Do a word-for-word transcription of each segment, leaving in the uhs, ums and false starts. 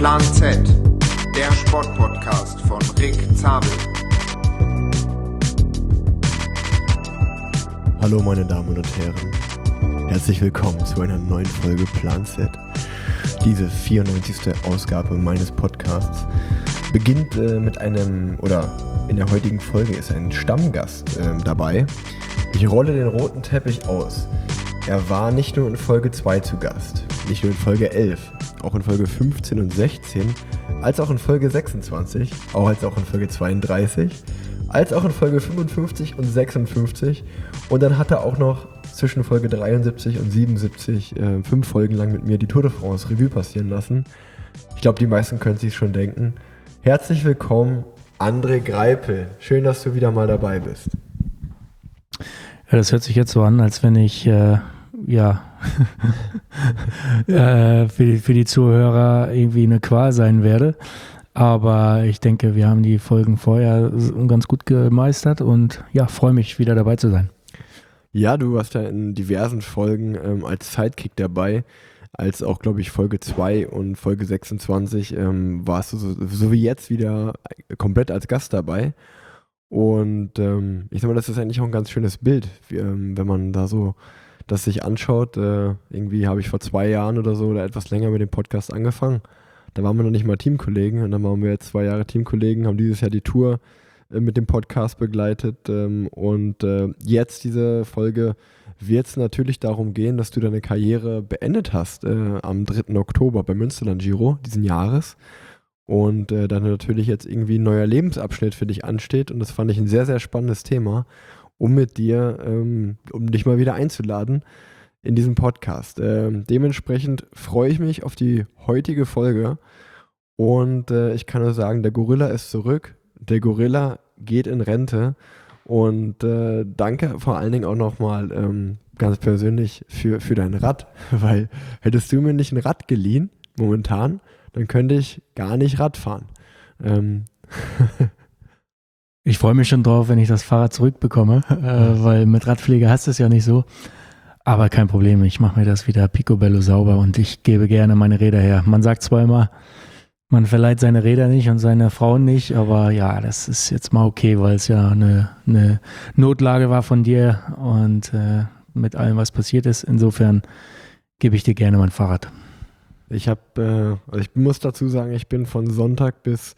Plan Z, der Sportpodcast von Rick Zabel. Hallo meine Damen und Herren, herzlich willkommen zu einer neuen Folge Plan Z. Diese vierundneunzigste Ausgabe meines Podcasts beginnt äh, mit einem, oder in der heutigen Folge ist ein Stammgast äh, dabei. Ich rolle den roten Teppich aus. Er war nicht nur in Folge zwei zu Gast, nicht nur in Folge elf, auch in Folge fünfzehn und sechzehn, als auch in Folge sechsundzwanzig, auch als auch in Folge zweiunddreißig, als auch in Folge fünfundfünfzig und sechsundfünfzig, und dann hat er auch noch zwischen Folge dreiundsiebzig und siebenundsiebzig äh, fünf Folgen lang mit mir die Tour de France Revue passieren lassen. Ich glaube, die meisten können sich schon denken. Herzlich willkommen, André Greipel. Schön, dass du wieder mal dabei bist. Ja, das hört sich jetzt so an, als wenn ich äh, ja äh, für, die, für die Zuhörer irgendwie eine Qual sein werde. Aber ich denke, wir haben die Folgen vorher ganz gut gemeistert und ja, freue mich, wieder dabei zu sein. Ja, du warst ja in diversen Folgen ähm, als Sidekick dabei, als auch, glaube ich, Folge zwei und Folge sechsundzwanzig ähm, warst du so, so wie jetzt wieder komplett als Gast dabei. Und ähm, ich sag mal, das ist eigentlich auch ein ganz schönes Bild, wie, ähm, wenn man da so das sich anschaut. Äh, irgendwie habe ich vor zwei Jahren oder so oder etwas länger mit dem Podcast angefangen. Da waren wir noch nicht mal Teamkollegen und dann waren wir jetzt zwei Jahre Teamkollegen, haben dieses Jahr die Tour äh, mit dem Podcast begleitet. Ähm, und äh, jetzt diese Folge wird es natürlich darum gehen, dass du deine Karriere beendet hast äh, am dritten Oktober beim Münsterland Giro diesen Jahres. Und äh, dann natürlich jetzt irgendwie ein neuer Lebensabschnitt für dich ansteht. Und das fand ich ein sehr, sehr spannendes Thema, um mit dir, ähm, um dich mal wieder einzuladen in diesem Podcast. Ähm, dementsprechend freue ich mich auf die heutige Folge. Und äh, ich kann nur sagen, der Gorilla ist zurück. Der Gorilla geht in Rente. Und äh, danke vor allen Dingen auch nochmal ähm, ganz persönlich für, für dein Rad. Weil hättest du mir nicht ein Rad geliehen, momentan, dann könnte ich gar nicht Rad fahren. Ähm. Ich freue mich schon drauf, wenn ich das Fahrrad zurückbekomme, äh, weil mit Radpflege hast du es ja nicht so. Aber kein Problem, ich mache mir das wieder picobello sauber und ich gebe gerne meine Räder her. Man sagt zwar immer, man verleiht seine Räder nicht und seine Frauen nicht, aber ja, das ist jetzt mal okay, weil es ja eine, eine Notlage war von dir und äh, mit allem, was passiert ist. Insofern gebe ich dir gerne mein Fahrrad. Ich habe, äh, also ich muss dazu sagen, ich bin von Sonntag bis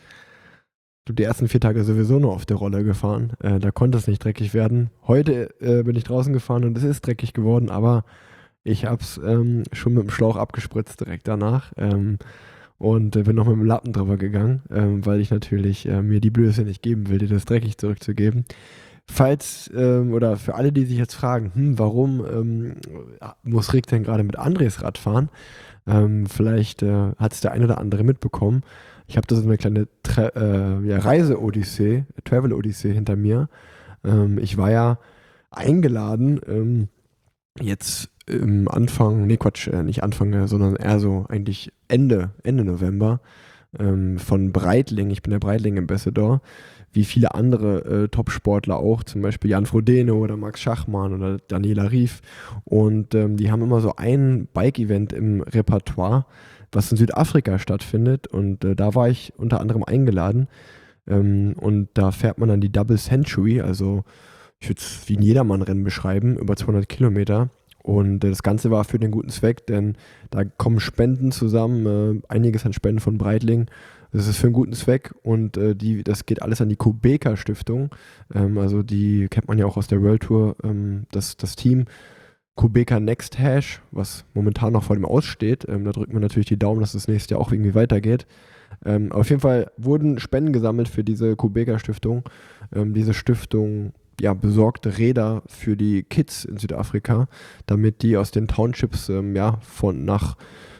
die ersten vier Tage sowieso nur auf der Rolle gefahren. Äh, da konnte es nicht dreckig werden. Heute äh, bin ich draußen gefahren und es ist dreckig geworden, aber ich habe es ähm, schon mit dem Schlauch abgespritzt direkt danach ähm, und äh, bin noch mit dem Lappen drüber gegangen, ähm, weil ich natürlich äh, mir die Blöße nicht geben will, dir das dreckig zurückzugeben. Falls, ähm, oder für alle, die sich jetzt fragen, hm, warum ähm, muss Rick denn gerade mit Andres Rad fahren? Ähm, vielleicht äh, hat es der ein oder andere mitbekommen. Ich habe da so eine kleine Tra- äh, ja, Reise-Odyssee, Travel-Odyssee hinter mir. Ähm, ich war ja eingeladen, ähm, jetzt im Anfang, nee Quatsch, äh, nicht Anfang, sondern eher so eigentlich Ende, Ende November ähm, von Breitling, ich bin der Breitling-Ambassador, wie viele andere äh, Top-Sportler auch, zum Beispiel Jan Frodeno oder Max Schachmann oder Daniela Rief. Und ähm, die haben immer so ein Bike-Event im Repertoire, was in Südafrika stattfindet. Und äh, da war ich unter anderem eingeladen. Ähm, und da fährt man dann die Double Century, also ich würde es wie ein Jedermann-Rennen beschreiben, über zweihundert Kilometer. Und äh, das Ganze war für den guten Zweck, denn da kommen Spenden zusammen, äh, einiges an Spenden von Breitling. Das ist für einen guten Zweck und äh, die, das geht alles an die Kubeka Stiftung. Ähm, also die kennt man ja auch aus der World Tour, ähm, das, das Team Kubeka Next Hash, was momentan noch vor dem Aussteht. Ähm, da drückt man natürlich die Daumen, dass das nächste Jahr auch irgendwie weitergeht. Ähm, aber auf jeden Fall wurden Spenden gesammelt für diese Kubeka Stiftung. Ähm, diese Stiftung ja, besorgte Räder für die Kids in Südafrika, damit die aus den Townships ähm, ja, von nach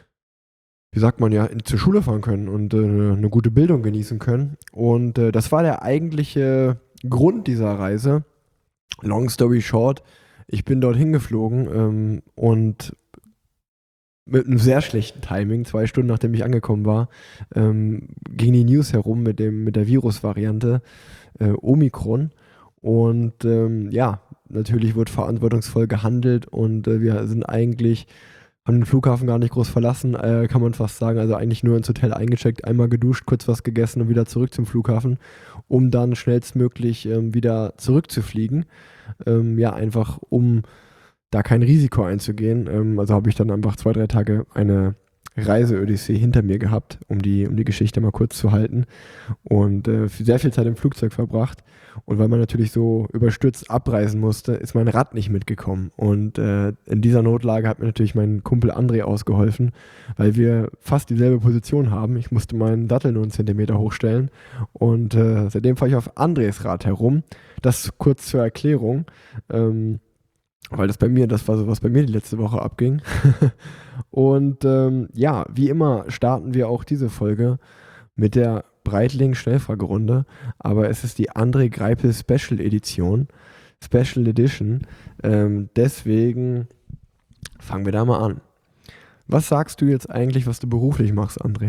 wie sagt man ja, in, zur Schule fahren können und äh, eine gute Bildung genießen können. Und äh, das war der eigentliche Grund dieser Reise. Long story short, ich bin dorthin geflogen ähm, und mit einem sehr schlechten Timing, zwei Stunden nachdem ich angekommen war, ähm, ging die News herum mit, dem, mit der Virusvariante äh, Omikron. Und ähm, ja, natürlich wird verantwortungsvoll gehandelt und äh, wir sind eigentlich haben den Flughafen gar nicht groß verlassen, äh, kann man fast sagen. Also eigentlich nur ins Hotel eingecheckt, einmal geduscht, kurz was gegessen und wieder zurück zum Flughafen, um dann schnellstmöglich ähm, wieder zurückzufliegen. Ähm, ja, einfach um da kein Risiko einzugehen. Ähm, also habe ich dann einfach zwei, drei Tage eine Reise-Odyssee hinter mir gehabt, um die, um die Geschichte mal kurz zu halten und äh, sehr viel Zeit im Flugzeug verbracht. Und weil man natürlich so überstürzt abreisen musste, ist mein Rad nicht mitgekommen. Und äh, in dieser Notlage hat mir natürlich mein Kumpel André ausgeholfen, weil wir fast dieselbe Position haben. Ich musste meinen Sattel nur einen Zentimeter hochstellen und äh, seitdem fahre ich auf Andrés Rad herum. Das kurz zur Erklärung. Ähm, weil das bei mir, das war so, was bei mir die letzte Woche abging. Und ähm, ja, wie immer starten wir auch diese Folge mit der Breitling-Schnellfragerunde, aber es ist die André Greipel Special Edition, Special Edition, ähm, deswegen fangen wir da mal an. Was sagst du jetzt eigentlich, was du beruflich machst, André?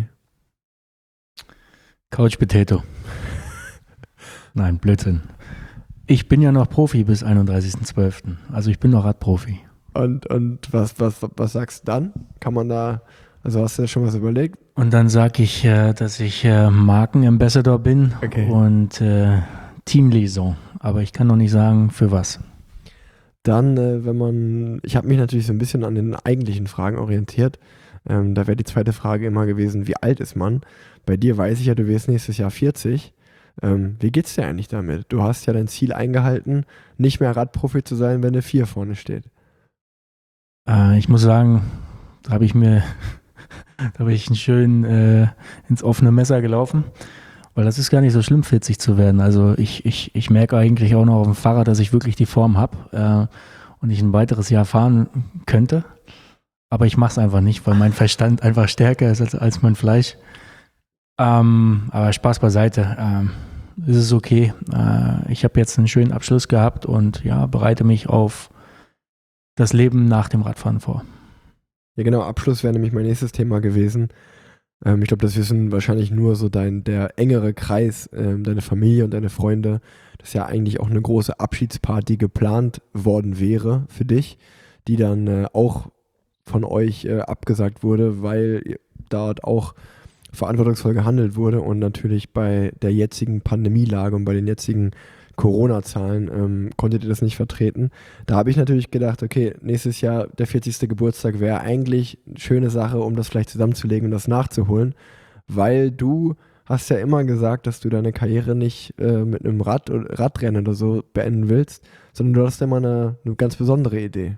Couch Potato. Nein, Blödsinn. Ich bin ja noch Profi bis einunddreißigsten zwölften Also ich bin noch Radprofi. Und, und was, was, was sagst du dann? Kann man da, also hast du ja schon was überlegt? Und dann sage ich, äh, dass ich äh, Markenambassador bin Okay. und äh, Teamliaison. Aber ich kann noch nicht sagen, für was. Dann, äh, wenn man, ich habe mich natürlich so ein bisschen an den eigentlichen Fragen orientiert. Ähm, da wäre die zweite Frage immer gewesen, wie alt ist man? Bei dir weiß ich ja, du wirst nächstes Jahr vierzig. Ähm, wie geht's dir eigentlich damit? Du hast ja dein Ziel eingehalten, nicht mehr Radprofi zu sein, wenn eine vier vorne steht. Äh, ich muss sagen, da habe ich mir, da habe ich einen schön äh, ins offene Messer gelaufen, weil das ist gar nicht so schlimm, vierzig zu werden. Also ich, ich, ich merke eigentlich auch noch auf dem Fahrrad, dass ich wirklich die Form habe äh, und ich ein weiteres Jahr fahren könnte. Aber ich mache es einfach nicht, weil mein Verstand einfach stärker ist als, als mein Fleisch. Ähm, aber Spaß beiseite. Ähm, es ist okay. Äh, ich habe jetzt einen schönen Abschluss gehabt und ja, bereite mich auf das Leben nach dem Radfahren vor. Ja genau, Abschluss wäre nämlich mein nächstes Thema gewesen. Ähm, ich glaube, das wissen wahrscheinlich nur so dein, der engere Kreis, ähm, deine Familie und deine Freunde, dass ja eigentlich auch eine große Abschiedsparty geplant worden wäre für dich, die dann äh, auch von euch äh, abgesagt wurde, weil dort auch verantwortungsvoll gehandelt wurde und natürlich bei der jetzigen Pandemielage und bei den jetzigen Corona-Zahlen ähm, konntet ihr das nicht vertreten. Da habe ich natürlich gedacht, okay, nächstes Jahr der vierzigste Geburtstag wäre eigentlich eine schöne Sache, um das vielleicht zusammenzulegen und das nachzuholen, weil du hast ja immer gesagt, dass du deine Karriere nicht äh, mit einem Rad oder Radrennen oder so beenden willst, sondern du hast ja immer eine, eine ganz besondere Idee.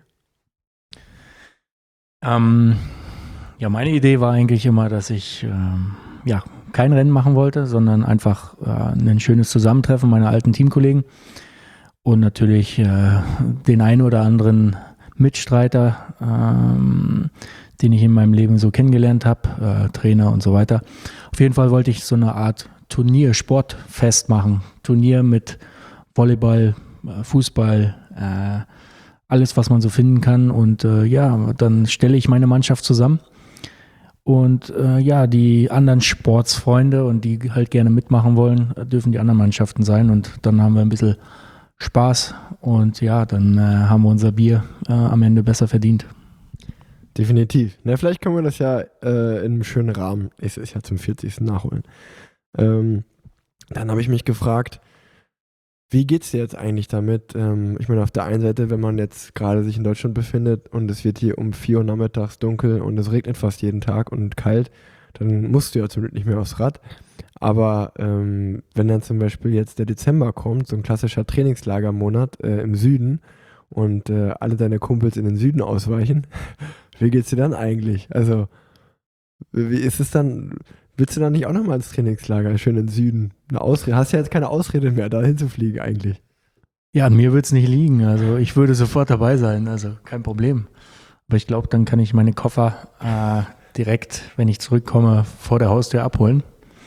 Ähm, ja, meine Idee war eigentlich immer, dass ich ähm, ja, kein Rennen machen wollte, sondern einfach äh, ein schönes Zusammentreffen meiner alten Teamkollegen und natürlich äh, den einen oder anderen Mitstreiter, ähm, den ich in meinem Leben so kennengelernt habe, äh, Trainer und so weiter. Auf jeden Fall wollte ich so eine Art Turnier, Sportfest machen. Turnier mit Volleyball, äh, Fußball, äh, alles, was man so finden kann. Und äh, ja, dann stelle ich meine Mannschaft zusammen. Und äh, ja, die anderen Sportsfreunde und die halt gerne mitmachen wollen, dürfen die anderen Mannschaften sein. Und dann haben wir ein bisschen Spaß. Und ja, dann äh, haben wir unser Bier äh, am Ende besser verdient. Definitiv. Na, vielleicht können wir das ja äh, in einem schönen Rahmen, es ist ja zum vierzigsten nachholen. Ähm, dann habe ich mich gefragt, wie geht's dir jetzt eigentlich damit? Ähm, ich meine, auf der einen Seite, wenn man jetzt gerade sich in Deutschland befindet und es wird hier um vier Uhr nachmittags dunkel und es regnet fast jeden Tag und kalt, dann musst du ja zum Glück nicht mehr aufs Rad. Aber ähm, wenn dann zum Beispiel jetzt der Dezember kommt, so ein klassischer Trainingslagermonat äh, im Süden und äh, alle deine Kumpels in den Süden ausweichen, wie geht's dir dann eigentlich? Also, wie ist es dann? Willst du dann nicht auch nochmal ins Trainingslager, schön in den Süden? Eine Ausrede? Hast ja jetzt keine Ausrede mehr, da hinzufliegen eigentlich. Ja, an mir wird es nicht liegen. Also ich würde sofort dabei sein, also kein Problem. Aber ich glaube, dann kann ich meine Koffer äh, direkt, wenn ich zurückkomme, vor der Haustür abholen.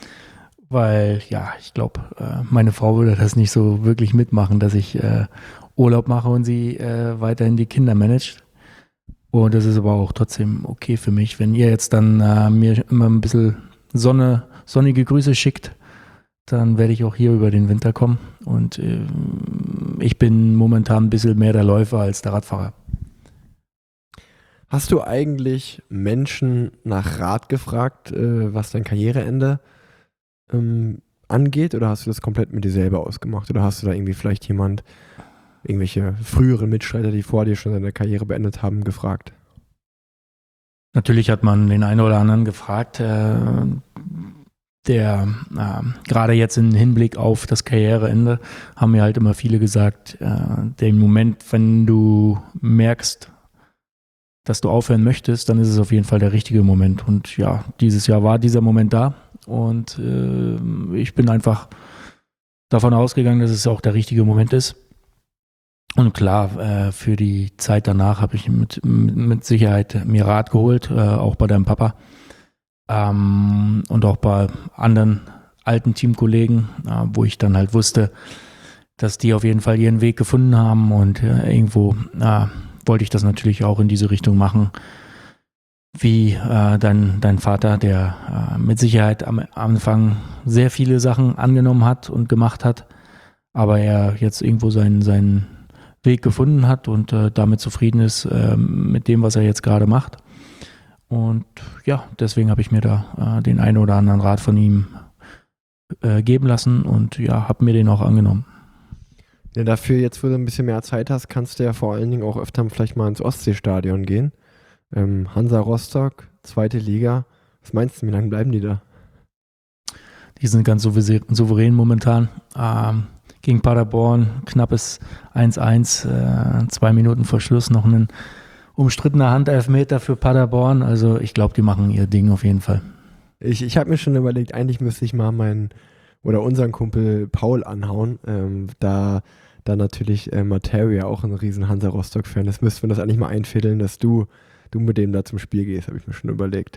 Weil, ja, ich glaube, äh, meine Frau würde das nicht so wirklich mitmachen, dass ich äh, Urlaub mache und sie äh, weiterhin die Kinder managt. Und das ist aber auch trotzdem okay für mich. Wenn ihr jetzt dann äh, mir immer ein bisschen Sonne, sonnige Grüße schickt, dann werde ich auch hier über den Winter kommen. Und äh, ich bin momentan ein bisschen mehr der Läufer als der Radfahrer. Hast du eigentlich Menschen nach Rat gefragt, äh, was dein Karriereende ähm, angeht, oder hast du das komplett mit dir selber ausgemacht? Oder hast du da irgendwie vielleicht jemand, irgendwelche früheren Mitstreiter, die vor dir schon seine Karriere beendet haben, gefragt? Natürlich hat man den einen oder anderen gefragt, äh, der äh, gerade jetzt im Hinblick auf das Karriereende haben mir halt immer viele gesagt, äh, den Moment, wenn du merkst, dass du aufhören möchtest, dann ist es auf jeden Fall der richtige Moment. Und ja, dieses Jahr war dieser Moment da und äh, ich bin einfach davon ausgegangen, dass es auch der richtige Moment ist. Und klar, äh, für die Zeit danach habe ich mit, mit Sicherheit mir Rat geholt, äh, auch bei deinem Papa ähm, und auch bei anderen alten Teamkollegen, äh, wo ich dann halt wusste, dass die auf jeden Fall ihren Weg gefunden haben und äh, irgendwo äh, wollte ich das natürlich auch in diese Richtung machen, wie äh, dein, dein Vater, der äh, mit Sicherheit am Anfang sehr viele Sachen angenommen hat und gemacht hat, aber er jetzt irgendwo seinen, seinen Weg gefunden hat und äh, damit zufrieden ist äh, mit dem, was er jetzt gerade macht. Und ja, deswegen habe ich mir da äh, den einen oder anderen Rat von ihm äh, geben lassen und ja, habe mir den auch angenommen. Ja, dafür, jetzt wo du ein bisschen mehr Zeit hast, kannst du ja vor allen Dingen auch öfter vielleicht mal ins Ostseestadion gehen. Ähm, Hansa Rostock, zweite Liga. Was meinst du, wie lange bleiben die da? Die sind ganz souverän momentan. Ähm, gegen Paderborn, knappes eins eins, äh, zwei Minuten vor Schluss noch ein umstrittener Handelfmeter für Paderborn. Also ich glaube, die machen ihr Ding auf jeden Fall. Ich, ich habe mir schon überlegt, eigentlich müsste ich mal meinen oder unseren Kumpel Paul anhauen, ähm, da, da natürlich äh, Materia auch ein riesen Hansa Rostock-Fan ist, müssten wir das eigentlich mal einfädeln, dass du, du mit dem da zum Spiel gehst, habe ich mir schon überlegt.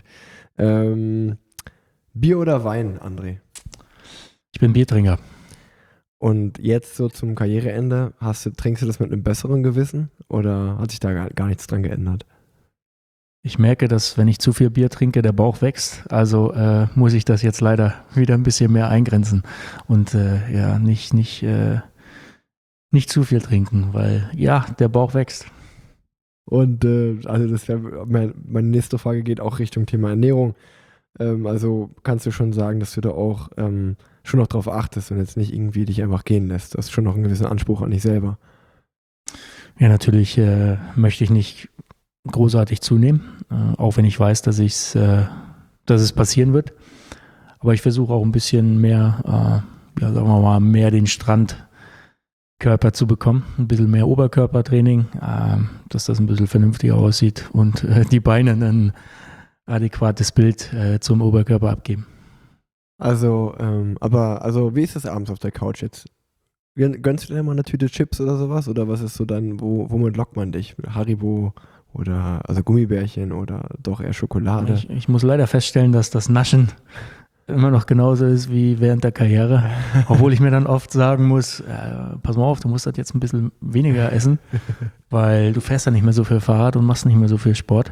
Ähm, Bier oder Wein, André? Ich bin Biertrinker. Und jetzt so zum Karriereende, hast du, trinkst du das mit einem besseren Gewissen oder hat sich da gar, gar nichts dran geändert? Ich merke, dass wenn ich zu viel Bier trinke, der Bauch wächst. Also äh, muss ich das jetzt leider wieder ein bisschen mehr eingrenzen und äh, ja, nicht, nicht, äh, nicht zu viel trinken, weil ja, der Bauch wächst. Und äh, also das wäre, meine, meine nächste Frage geht auch Richtung Thema Ernährung. Ähm, also kannst du schon sagen, dass du da auch ähm, schon noch drauf achtest und jetzt nicht irgendwie dich einfach gehen lässt. Du hast schon noch einen gewissen Anspruch an dich selber. Ja, natürlich äh, möchte ich nicht großartig zunehmen, äh, auch wenn ich weiß, dass, ich's, äh, dass es passieren wird. Aber ich versuche auch ein bisschen mehr, äh, ja, sagen wir mal, mehr den Strandkörper zu bekommen. Ein bisschen mehr Oberkörpertraining, äh, dass das ein bisschen vernünftiger aussieht und äh, die Beine ein adäquates Bild äh, zum Oberkörper abgeben. Also, ähm, aber, also, wie ist das abends auf der Couch jetzt? Gönnst du dir mal eine Tüte Chips oder sowas? Oder was ist so dann, wo, womit lockt man dich? Haribo oder, also Gummibärchen oder doch eher Schokolade? Ich, ich muss leider feststellen, dass das Naschen immer noch genauso ist wie während der Karriere. Obwohl ich mir dann oft sagen muss, äh, pass mal auf, du musst das jetzt ein bisschen weniger essen, weil du fährst ja nicht mehr so viel Fahrrad und machst nicht mehr so viel Sport.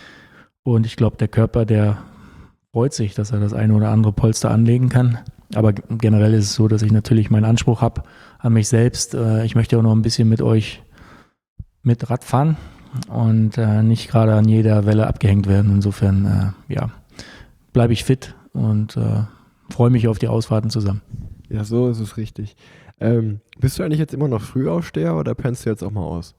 Und ich glaube, der Körper, der freut sich, dass er das eine oder andere Polster anlegen kann. Aber generell ist es so, dass ich natürlich meinen Anspruch habe an mich selbst. Äh, ich möchte auch noch ein bisschen mit euch mit Rad fahren und äh, nicht gerade an jeder Welle abgehängt werden. Insofern, äh, ja, bleibe ich fit und äh, freue mich auf die Ausfahrten zusammen. Ja, so ist es richtig. Ähm, bist du eigentlich jetzt immer noch Frühaufsteher oder pennst du jetzt auch mal aus?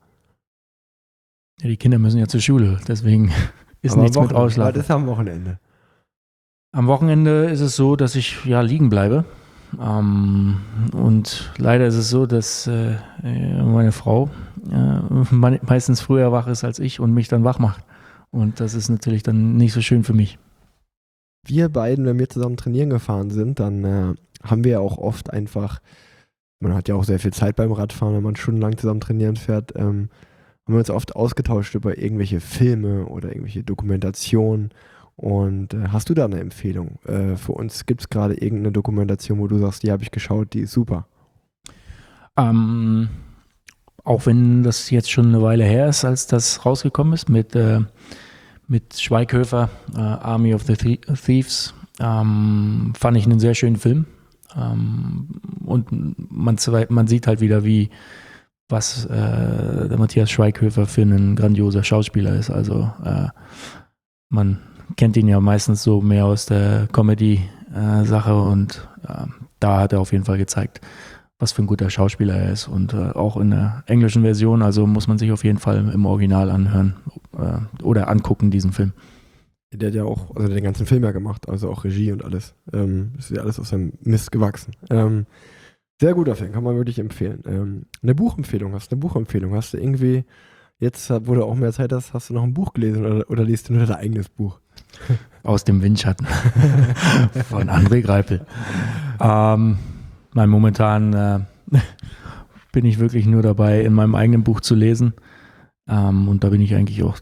Ja, die Kinder müssen ja zur Schule, deswegen ist Aber nichts am mit Wochenende, Ausschlafen. Das ist am Wochenende. Am Wochenende ist es so, dass ich ja liegen bleibe. Ähm, und leider ist es so, dass äh, meine Frau äh, meistens früher wach ist als ich und mich dann wach macht. Und das ist natürlich dann nicht so schön für mich. Wir beiden, wenn wir zusammen trainieren gefahren sind, dann äh, haben wir ja auch oft einfach, man hat ja auch sehr viel Zeit beim Radfahren, wenn man stundenlang zusammen trainieren fährt, ähm, haben wir uns oft ausgetauscht über irgendwelche Filme oder irgendwelche Dokumentationen. Und äh, hast du da eine Empfehlung? Äh, für uns gibt es gerade irgendeine Dokumentation, wo du sagst, die habe ich geschaut, die ist super. Ähm, auch wenn das jetzt schon eine Weile her ist, als das rausgekommen ist mit, äh, mit Schweighöfer, äh, Army of the Thieves, ähm, fand ich einen sehr schönen Film. Ähm, und man, man sieht halt wieder, wie was äh, der Matthias Schweighöfer für ein grandioser Schauspieler ist. Also äh, man kennt ihn ja meistens so mehr aus der Comedy-Sache äh, und äh, da hat er auf jeden Fall gezeigt, was für ein guter Schauspieler er ist und äh, auch in der englischen Version, also muss man sich auf jeden Fall im Original anhören äh, oder angucken, diesen Film. Der hat ja auch, also den ganzen Film ja gemacht, also auch Regie und alles. Ähm, ist ja alles aus seinem Mist gewachsen. Ähm, sehr guter Film, kann man wirklich empfehlen. Ähm, eine Buchempfehlung, hast du eine Buchempfehlung? Hast du irgendwie, jetzt, wo du auch mehr Zeit hast, hast du noch ein Buch gelesen oder, oder liest du nur dein eigenes Buch? Aus dem Windschatten von André Greipel. Ähm, nein, momentan äh, bin ich wirklich nur dabei, in meinem eigenen Buch zu lesen. Ähm, und da bin ich eigentlich auch,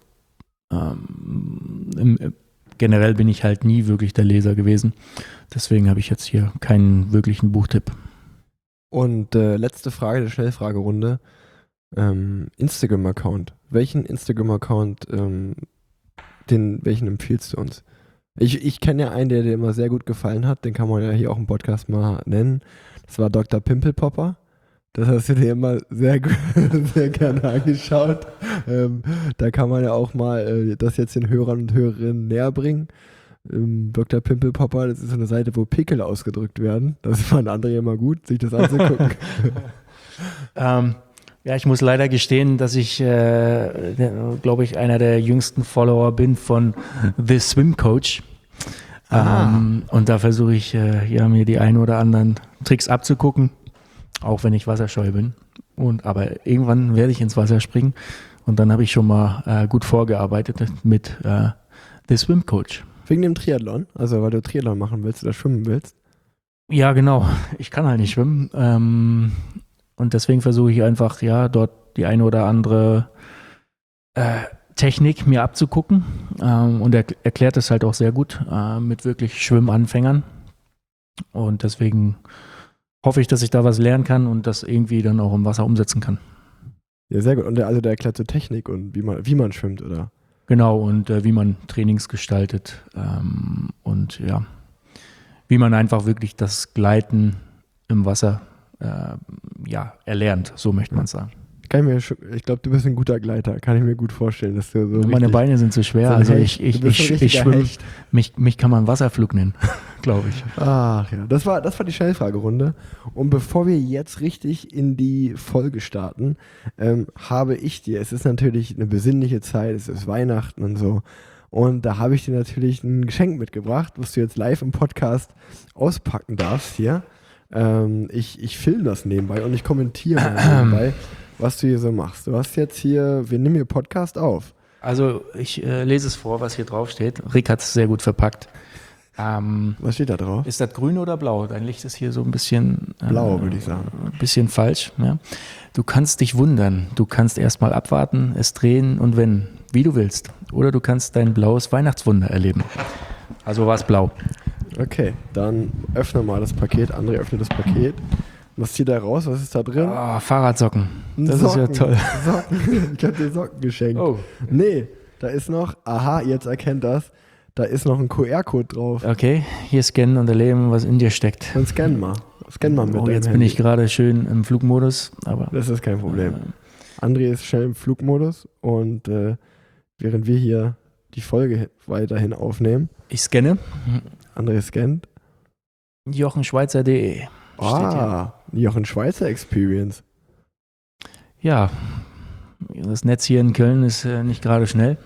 ähm, im, generell bin ich halt nie wirklich der Leser gewesen. Deswegen habe ich jetzt hier keinen wirklichen Buchtipp. Und äh, letzte Frage der Schnellfragerunde. Ähm, Instagram-Account. Welchen Instagram-Account, ähm, den, welchen empfiehlst du uns? Ich, ich kenne ja einen, der dir immer sehr gut gefallen hat. Den kann man ja hier auch im Podcast mal nennen. Das war Doktor Pimpelpopper. Das hast du dir immer sehr, sehr gerne angeschaut. Ähm, da kann man ja auch mal äh, das jetzt den Hörern und Hörerinnen näher bringen. Ähm, Doktor Pimpelpopper, das ist so eine Seite, wo Pickel ausgedrückt werden. Das fand André immer gut, sich das anzugucken. ähm, ja, ich muss leider gestehen, dass ich, äh, glaube ich, einer der jüngsten Follower bin von The Swim Coach. Ähm, und da versuche ich, äh, ja, mir die ein oder anderen Tricks abzugucken, auch wenn ich wasserscheu bin. Und, aber irgendwann werde ich ins Wasser springen und dann habe ich schon mal äh, gut vorgearbeitet mit äh, The Swim Coach. Wegen dem Triathlon? Also weil du Triathlon machen willst oder schwimmen willst? Ja, genau. Ich kann halt nicht schwimmen. Ähm, und deswegen versuche ich einfach, ja, dort die eine oder andere äh, Technik mir abzugucken. Ähm, und er erklärt es halt auch sehr gut äh, mit wirklich Schwimmanfängern. Und deswegen hoffe ich, dass ich da was lernen kann und das irgendwie dann auch im Wasser umsetzen kann. Ja, sehr gut. Und der, also der erklärt so Technik und wie man, wie man schwimmt, oder? Genau, und äh, wie man Trainings gestaltet ähm, und ja, wie man einfach wirklich das Gleiten im Wasser äh, ja, erlernt, so möchte man sagen. Kann ich mir schon, ich glaube, du bist ein guter Gleiter, kann ich mir gut vorstellen, dass du so Meine richtig, Beine sind zu schwer, so also Hecht. ich, ich, Du bist ich, so ein ich schwimme, Hecht. mich, mich kann man Wasserflug nennen, glaube ich. Ach ja, das war, das war die Schnellfragerunde. Und bevor wir jetzt richtig in die Folge starten, ähm, habe ich dir, es ist natürlich eine besinnliche Zeit, es ist Weihnachten und so, und da habe ich dir natürlich ein Geschenk mitgebracht, was du jetzt live im Podcast auspacken darfst hier. Ähm, ich, ich filme das nebenbei und ich kommentiere mal nebenbei, was du hier so machst. Du hast jetzt hier, wir nehmen hier Podcast auf. Also ich äh, lese es vor, was hier drauf steht. Rick hat es sehr gut verpackt. Ähm, Was steht da drauf? Ist das grün oder blau? Dein Licht ist hier so ein bisschen äh, Blau, würde ich sagen. Ein bisschen falsch. Ja. Du kannst dich wundern. Du kannst erstmal abwarten, es drehen und wenden, wie du willst. Oder du kannst dein blaues Weihnachtswunder erleben. Also war es blau. Okay, dann öffne mal das Paket. André öffnet das Paket. Was zieht da raus? Was ist da drin? Oh, Fahrradsocken. Das Socken, ist ja toll. Socken. Ich habe dir Socken geschenkt. Oh. Nee, da ist noch, aha, jetzt erkennt das, da ist noch ein Q R-Code drauf. Okay, hier scannen und erleben, was in dir steckt. Dann scan mal. Scan mal mit Oh, deinem jetzt bin Handy. ich gerade schön im Flugmodus, aber Das ist kein Problem. äh, André ist schnell im Flugmodus und äh, während wir hier die Folge weiterhin aufnehmen, ich scanne. André scannt. Jochenschweizer punkt de. Ah, Jochen Schweizer Experience. Ja, das Netz hier in Köln ist äh, nicht gerade schnell.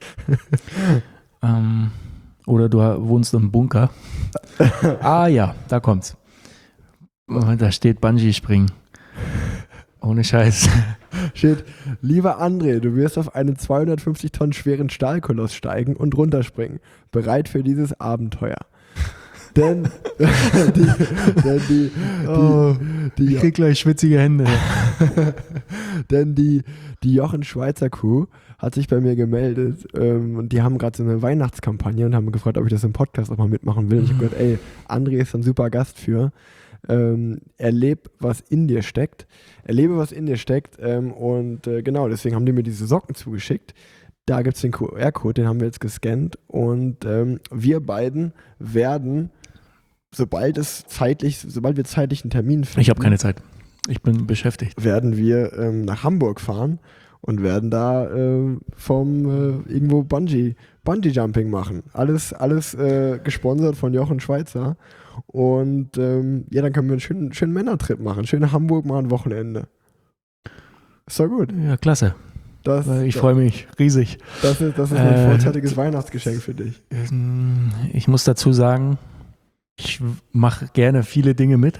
ähm, oder du wohnst im Bunker. Ah ja, da kommt's. Und da steht Bungee-Springen. Ohne Scheiß. Shit. Lieber André, du wirst auf einen zweihundertfünfzig Tonnen schweren Stahlkoloss steigen und runterspringen. Bereit für dieses Abenteuer. Denn die, denn die, die, Oh, die, ich krieg gleich schwitzige Hände. denn die, die Jochen Schweizer Crew hat sich bei mir gemeldet ähm, und die haben gerade so eine Weihnachtskampagne und haben gefragt, ob ich das im Podcast auch mal mitmachen will. Und ich habe gesagt, ey, André ist ein super Gast für. Ähm, erleb, was in dir steckt. Erlebe, was in dir steckt. Ähm, und äh, genau, deswegen haben die mir diese Socken zugeschickt. Da gibt es den Q R-Code, den haben wir jetzt gescannt. Und ähm, wir beiden werden, sobald es zeitlich, sobald wir zeitlich einen Termin finden. Ich habe keine Zeit. Ich bin beschäftigt. werden wir ähm, nach Hamburg fahren und werden da äh, vom äh, irgendwo Bungee, Bungee-Jumping machen. Alles, alles äh, gesponsert von Jochen Schweizer. Und ähm, ja, dann können wir einen schönen, schönen Männertrip machen. Schöne Hamburg mal ein Wochenende. Ist doch gut. Ja, klasse. Das, Ich das, freue mich riesig. Das ist, das ist mein Äh, vorzeitiges Weihnachtsgeschenk für dich. Ich muss dazu sagen, ich mache gerne viele Dinge mit.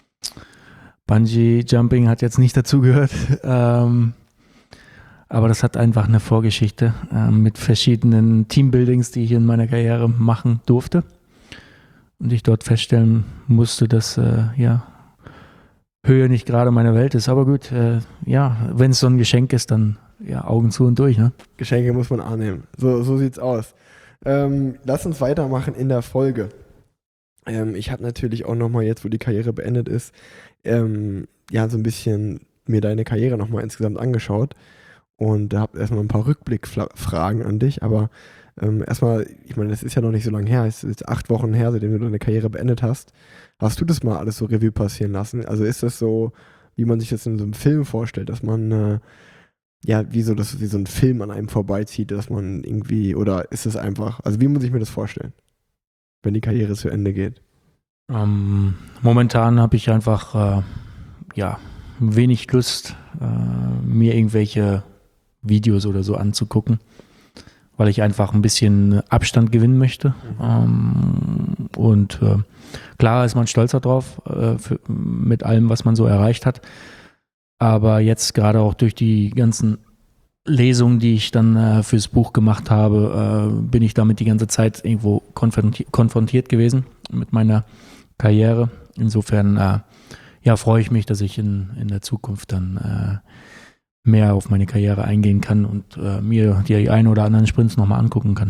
Bungee Jumping hat jetzt nicht dazugehört, ähm, aber das hat einfach eine Vorgeschichte äh, mit verschiedenen Teambuildings, die ich in meiner Karriere machen durfte. Und ich dort feststellen musste, dass äh, ja, Höhe nicht gerade meine Welt ist. Aber gut, äh, ja, wenn es so ein Geschenk ist, dann ja, Augen zu und durch. Ne? Geschenke muss man annehmen. So, so sieht's aus. Ähm, lass uns weitermachen in der Folge. Ähm, ich habe natürlich auch nochmal jetzt, wo die Karriere beendet ist, ähm, ja, so ein bisschen mir deine Karriere nochmal insgesamt angeschaut und habe erstmal ein paar Rückblickfragen an dich, aber ähm, erstmal, ich meine, das ist ja noch nicht so lange her, es ist jetzt acht Wochen her, seitdem du deine Karriere beendet hast. Hast du das mal alles so Revue passieren lassen? Also ist das so, wie man sich das in so einem Film vorstellt, dass man äh, ja, wie so, das, wie so ein Film an einem vorbeizieht, dass man irgendwie, oder ist es einfach, also wie muss ich mir das vorstellen, wenn die Karriere zu Ende geht? Ähm, momentan habe ich einfach äh, ja, wenig Lust, äh, mir irgendwelche Videos oder so anzugucken, weil ich einfach ein bisschen Abstand gewinnen möchte. Mhm. Ähm, und äh, klar ist man stolz darauf, äh, für, mit allem, was man so erreicht hat. Aber jetzt gerade auch durch die ganzen Lesungen, die ich dann äh, fürs Buch gemacht habe, äh, bin ich damit die ganze Zeit irgendwo konfrontiert, konfrontiert gewesen mit meiner Karriere. Insofern äh, ja, freue ich mich, dass ich in, in der Zukunft dann äh, mehr auf meine Karriere eingehen kann und äh, mir die ein oder anderen Sprints nochmal angucken kann.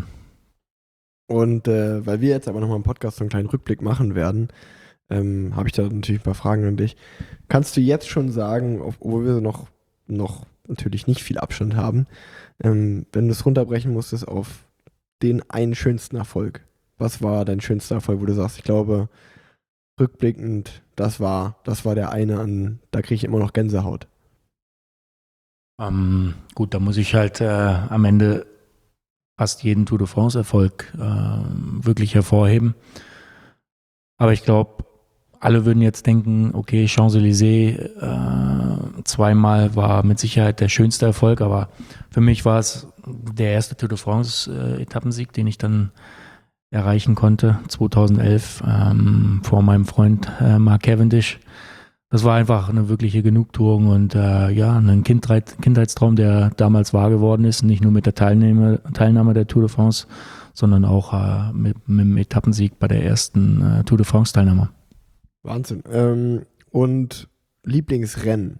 Und äh, weil wir jetzt aber nochmal im Podcast so einen kleinen Rückblick machen werden, ähm, habe ich da natürlich ein paar Fragen an dich. Kannst du jetzt schon sagen, obwohl wir noch, noch natürlich nicht viel Abstand haben, ähm, wenn du es runterbrechen musstest auf den einen schönsten Erfolg, was war dein schönster Erfolg, wo du sagst, ich glaube, rückblickend, das war, das war der eine, an, da kriege ich immer noch Gänsehaut. Ähm, gut, da muss ich halt äh, am Ende fast jeden Tour de France-Erfolg äh, wirklich hervorheben. Aber ich glaube, alle würden jetzt denken, okay, Champs-Élysées äh, zweimal war mit Sicherheit der schönste Erfolg, aber für mich war es der erste Tour de France-Etappensieg, den ich dann erreichen konnte, zweitausendelf, ähm, vor meinem Freund äh, Mark Cavendish. Das war einfach eine wirkliche Genugtuung und äh, ja, ein Kindheit, Kindheitstraum, der damals wahr geworden ist, nicht nur mit der Teilnahme, Teilnahme der Tour de France, sondern auch äh, mit, mit dem Etappensieg bei der ersten äh, Tour de France-Teilnahme. Wahnsinn. Ähm, und Lieblingsrennen?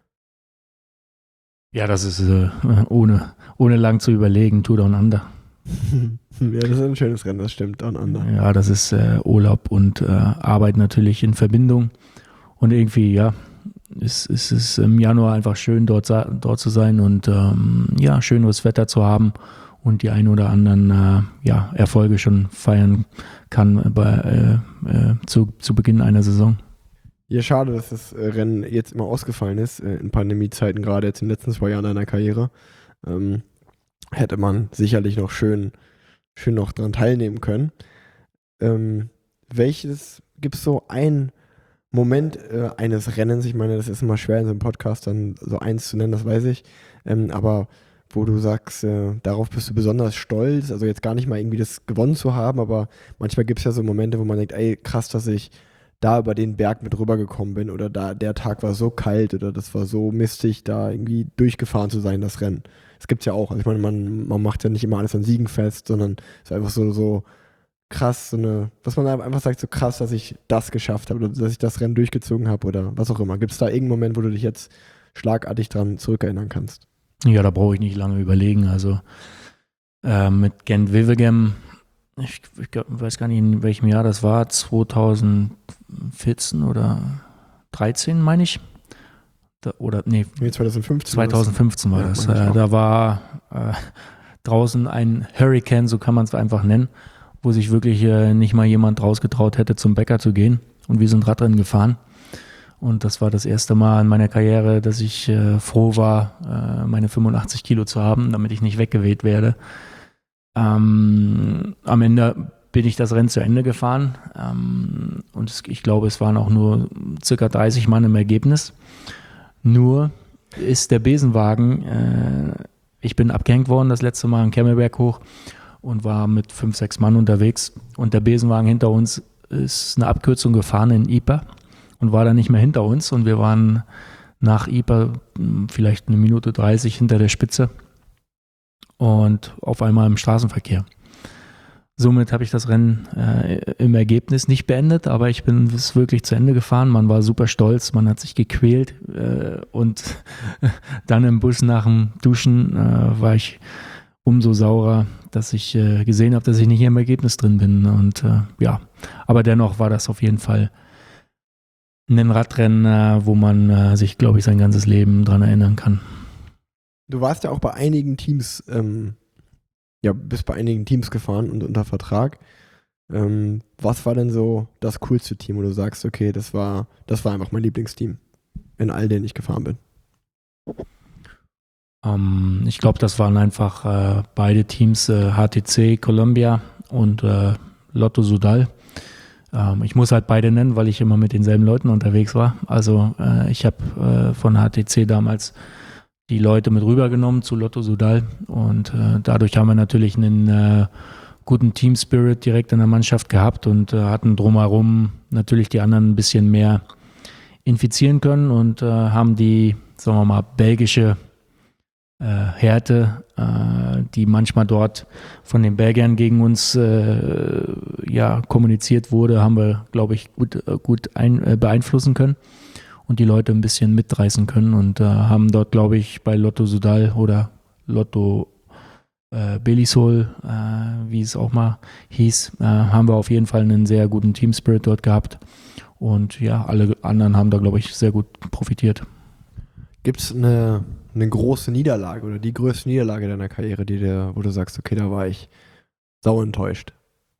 Ja, das ist äh, ohne, ohne lang zu überlegen, Tour Down Under. Ja, das ist ein schönes Rennen, das stimmt, Down Under. Ja, das ist äh, Urlaub und äh, Arbeit natürlich in Verbindung. Und irgendwie, ja, es, es ist im Januar einfach schön, dort, dort zu sein und ähm, ja, schönes Wetter zu haben und die ein oder anderen äh, ja, Erfolge schon feiern kann bei, äh, äh, zu, zu Beginn einer Saison. Ja, schade, dass das Rennen jetzt immer ausgefallen ist, äh, in Pandemiezeiten, gerade jetzt in den letzten zwei Jahren deiner Karriere. Ähm, hätte man sicherlich noch schön, schön noch dran teilnehmen können. Ähm, welches, gibt es so ein Moment äh, eines Rennens, ich meine, das ist immer schwer in so einem Podcast dann so eins zu nennen, das weiß ich, ähm, aber wo du sagst, äh, darauf bist du besonders stolz, also jetzt gar nicht mal irgendwie das gewonnen zu haben, aber manchmal gibt es ja so Momente, wo man denkt, ey, krass, dass ich da über den Berg mit rübergekommen bin oder da der Tag war so kalt oder das war so mistig, da irgendwie durchgefahren zu sein, das Rennen. Das gibt's ja auch, also ich meine, man, man macht ja nicht immer alles an Siegen fest, sondern es ist einfach so, so krass, so eine, was man einfach sagt, so krass, dass ich das geschafft habe oder dass ich das Rennen durchgezogen habe oder was auch immer. Gibt es da irgendeinen Moment, wo du dich jetzt schlagartig dran zurückerinnern kannst? Ja, da brauche ich nicht lange überlegen. Also äh, mit Gent-Wevelgem, ich, ich weiß gar nicht, in welchem Jahr das war, zweitausendvierzehn oder dreizehn, meine ich. Da, oder, nee, nee zweitausendfünfzehn. zweitausendfünfzehn war das. Ja, äh, da war äh, draußen ein Hurricane, so kann man es einfach nennen, wo sich wirklich äh, nicht mal jemand rausgetraut hätte, zum Bäcker zu gehen. Und wir sind Radrennen gefahren. Und das war das erste Mal in meiner Karriere, dass ich äh, froh war, äh, meine fünfundachtzig Kilo zu haben, damit ich nicht weggeweht werde. Ähm, am Ende bin ich das Rennen zu Ende gefahren. Ähm, und es, ich glaube, es waren auch nur circa dreißig Mann im Ergebnis. Nur ist der Besenwagen, äh, ich bin abgehängt worden das letzte Mal am Kemmelberg hoch und war mit fünf, sechs Mann unterwegs. Und der Besenwagen hinter uns ist eine Abkürzung gefahren in Yper und war dann nicht mehr hinter uns. Und wir waren nach Yper vielleicht eine Minute dreißig hinter der Spitze und auf einmal im Straßenverkehr. Somit habe ich das Rennen äh, im Ergebnis nicht beendet, aber ich bin es wirklich zu Ende gefahren. Man war super stolz, man hat sich gequält äh, und dann im Bus nach dem Duschen äh, war ich umso saurer, dass ich äh, gesehen habe, dass ich nicht im Ergebnis drin bin. Und äh, ja, aber dennoch war das auf jeden Fall ein Radrennen, äh, wo man äh, sich, glaube ich, sein ganzes Leben dran erinnern kann. Du warst ja auch bei einigen Teams, ähm, ja, bist bei einigen Teams gefahren und unter Vertrag. Ähm, was war denn so das coolste Team, wo du sagst, okay, das war, das war einfach mein Lieblingsteam in all denen ich gefahren bin? Ähm, ich glaube, das waren einfach äh, beide Teams, äh, H T C Columbia und äh, Lotto Soudal. Ähm, ich muss halt beide nennen, weil ich immer mit denselben Leuten unterwegs war. Also äh, ich habe äh, von H T C damals die Leute mit rübergenommen zu Lotto Soudal und äh, dadurch haben wir natürlich einen äh, guten Team-Spirit direkt in der Mannschaft gehabt und äh, hatten drumherum natürlich die anderen ein bisschen mehr infizieren können und äh, haben die, sagen wir mal, belgische äh, Härte, äh, die manchmal dort von den Belgiern gegen uns äh, ja, kommuniziert wurde, haben wir, glaube ich, gut, gut ein, äh, beeinflussen können und die Leute ein bisschen mitreißen können und äh, haben dort, glaube ich, bei Lotto Soudal oder Lotto äh, Belisol, äh, wie es auch mal hieß, äh, haben wir auf jeden Fall einen sehr guten Team-Spirit dort gehabt und ja, alle anderen haben da, glaube ich, sehr gut profitiert. Gibt es eine, eine große Niederlage oder die größte Niederlage deiner Karriere, die dir, wo du sagst, okay, da war ich sau enttäuscht?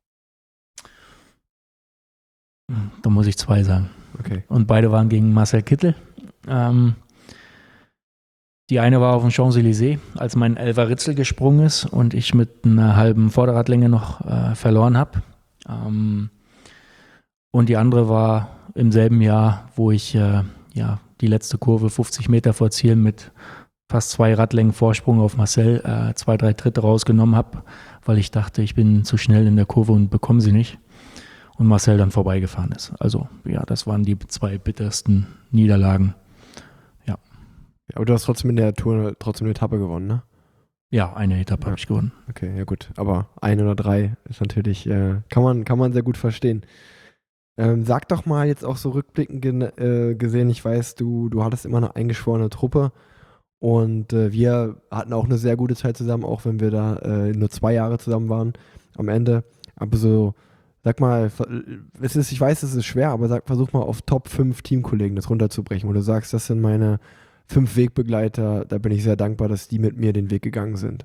Da muss ich zwei sagen. Okay. Und beide waren gegen Marcel Kittel. Ähm, die eine war auf dem Champs-Élysées, als mein Elfer Ritzel gesprungen ist und ich mit einer halben Vorderradlänge noch äh, verloren habe. Ähm, und die andere war im selben Jahr, wo ich äh, ja, die letzte Kurve fünfzig Meter vor Ziel mit fast zwei Radlängen Vorsprung auf Marcel äh, zwei, drei Tritte rausgenommen habe, weil ich dachte, ich bin zu schnell in der Kurve und bekomme sie nicht. Und Marcel dann vorbeigefahren ist. Also ja, das waren die zwei bittersten Niederlagen. Ja. Ja, aber du hast trotzdem in der Tour trotzdem eine Etappe gewonnen, ne? Ja, eine Etappe ja. habe ich gewonnen. Okay, ja gut. Aber ein oder drei ist natürlich, äh, kann man, kann man sehr gut verstehen. Ähm, sag doch mal jetzt auch so rückblickend gen- äh, gesehen, ich weiß, du, du hattest immer eine eingeschworene Truppe und äh, wir hatten auch eine sehr gute Zeit zusammen, auch wenn wir da äh, nur zwei Jahre zusammen waren am Ende. Aber so, sag mal, es ist, ich weiß, es ist schwer, aber sag, versuch mal auf Top fünf Teamkollegen das runterzubrechen, wo du sagst, das sind meine fünf Wegbegleiter, da bin ich sehr dankbar, dass die mit mir den Weg gegangen sind.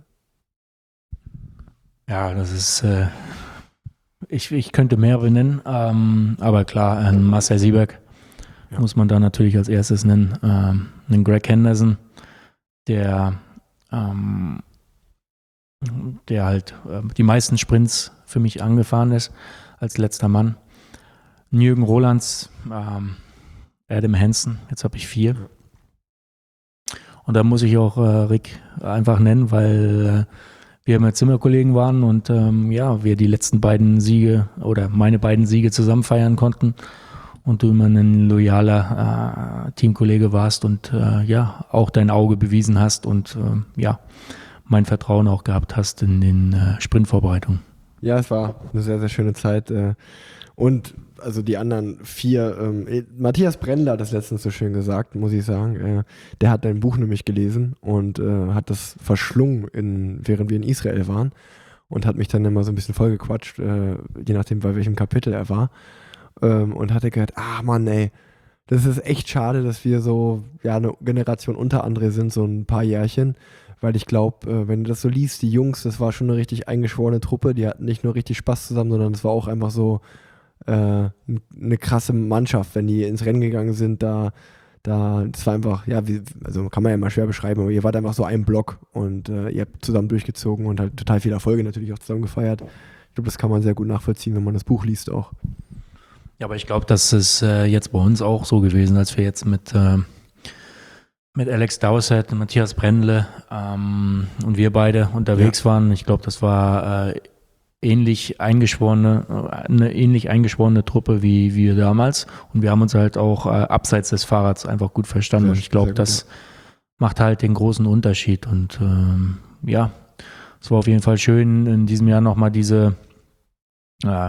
Ja, das ist, äh, ich, ich könnte mehrere nennen, ähm, aber klar, äh, Marcel Sieberg ja. muss man da natürlich als erstes nennen, ähm, einen Greg Henderson, der, ähm, der halt äh, die meisten Sprints für mich angefahren ist, als letzter Mann. Jürgen Rolands, ähm, Adam Hansen, jetzt habe ich vier. Und da muss ich auch äh, Rick einfach nennen, weil äh, wir immer Zimmerkollegen waren und ähm, ja, wir die letzten beiden Siege oder meine beiden Siege zusammen feiern konnten und du immer ein loyaler äh, Teamkollege warst und äh, ja, auch dein Auge bewiesen hast und äh, ja, mein Vertrauen auch gehabt hast in den äh, Sprintvorbereitungen. Ja, es war eine sehr, sehr schöne Zeit. Äh, und also die anderen vier, ähm, Matthias Brendler hat das letztens so schön gesagt, muss ich sagen. Äh, der hat dein Buch nämlich gelesen und äh, hat das verschlungen, in, während wir in Israel waren und hat mich dann immer so ein bisschen vollgequatscht, äh, je nachdem, bei welchem Kapitel er war. Ähm, und hatte gehört, ah Mann, ey, das ist echt schade, dass wir so ja eine Generation unter André sind, so ein paar Jährchen. Weil ich glaube, äh, wenn du das so liest, die Jungs, das war schon eine richtig eingeschworene Truppe, die hatten nicht nur richtig Spaß zusammen, sondern es war auch einfach so, äh, eine krasse Mannschaft, wenn die ins Rennen gegangen sind, da, da, das war einfach, ja, wie, also kann man ja mal schwer beschreiben, aber ihr wart einfach so ein Block und äh, ihr habt zusammen durchgezogen und halt total viele Erfolge natürlich auch zusammen gefeiert. Ich glaube, das kann man sehr gut nachvollziehen, wenn man das Buch liest auch. Ja, aber ich glaube, das ist äh, jetzt bei uns auch so gewesen, als wir jetzt mit, äh, mit Alex Dowsett, Matthias Brendle ähm, und wir beide unterwegs ja. waren. Ich glaube, das war äh, ähnlich eingeschworene, eine ähnlich eingeschworene Truppe wie wir damals. Und wir haben uns halt auch äh, abseits des Fahrrads einfach gut verstanden. Sehr, und ich glaube, das macht halt den großen Unterschied. Und ähm, ja, es war auf jeden Fall schön, in diesem Jahr nochmal diese, äh,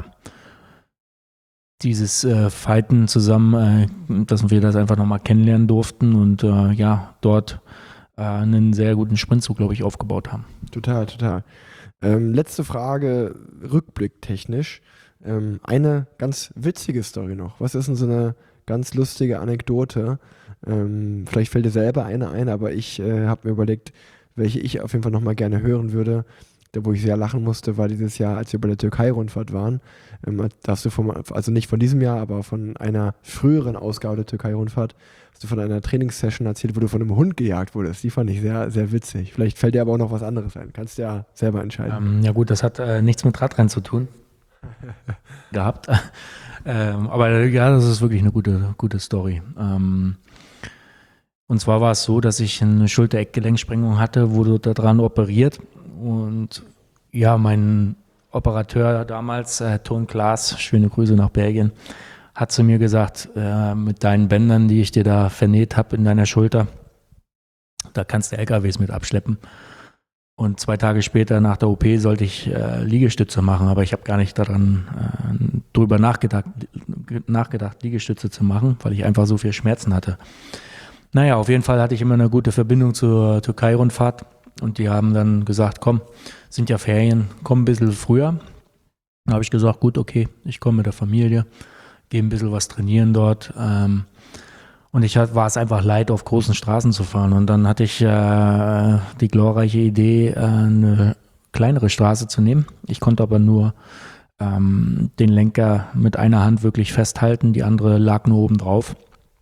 dieses äh, Fighten zusammen, äh, dass wir das einfach nochmal kennenlernen durften und äh, ja, dort äh, einen sehr guten Sprintzug, glaube ich, aufgebaut haben. Total, total. Ähm, letzte Frage, rückblicktechnisch. Ähm, eine ganz witzige Story noch. Was ist denn so eine ganz lustige Anekdote? Ähm, vielleicht fällt dir selber eine ein, aber ich äh, habe mir überlegt, welche ich auf jeden Fall nochmal gerne hören würde. Da, wo ich sehr lachen musste, war dieses Jahr, als wir bei der Türkei-Rundfahrt waren. Ähm, da hast du von, also nicht von diesem Jahr, aber von einer früheren Ausgabe der Türkei-Rundfahrt, hast du von einer Trainingssession erzählt, wo du von einem Hund gejagt wurdest. Die fand ich sehr, sehr witzig. Vielleicht fällt dir aber auch noch was anderes ein. Kannst du ja selber entscheiden. Ähm, ja gut, das hat äh, nichts mit Radrennen zu tun. gehabt. ähm, aber ja, das ist wirklich eine gute, gute Story. Ähm, und zwar war es so, dass ich eine Schulter-Eckgelenksprengung hatte, wurde daran operiert. Und ja, mein Operateur damals, äh, Ton Klaas, schöne Grüße nach Belgien, hat zu mir gesagt, äh, mit deinen Bändern, die ich dir da vernäht habe in deiner Schulter, da kannst du L K Ws mit abschleppen. Und zwei Tage später nach der O P sollte ich äh, Liegestütze machen, aber ich habe gar nicht daran äh, drüber nachgedacht, nachgedacht, Liegestütze zu machen, weil ich einfach so viel Schmerzen hatte. Naja, auf jeden Fall hatte ich immer eine gute Verbindung zur Türkei-Rundfahrt. Und die haben dann gesagt, komm, sind ja Ferien, komm ein bisschen früher. Da habe ich gesagt, gut, okay, ich komme mit der Familie, gehe ein bisschen was trainieren dort. Ähm, und ich war es einfach leid, auf großen Straßen zu fahren. Und dann hatte ich äh, die glorreiche Idee, äh, eine kleinere Straße zu nehmen. Ich konnte aber nur ähm, den Lenker mit einer Hand wirklich festhalten, die andere lag nur oben drauf.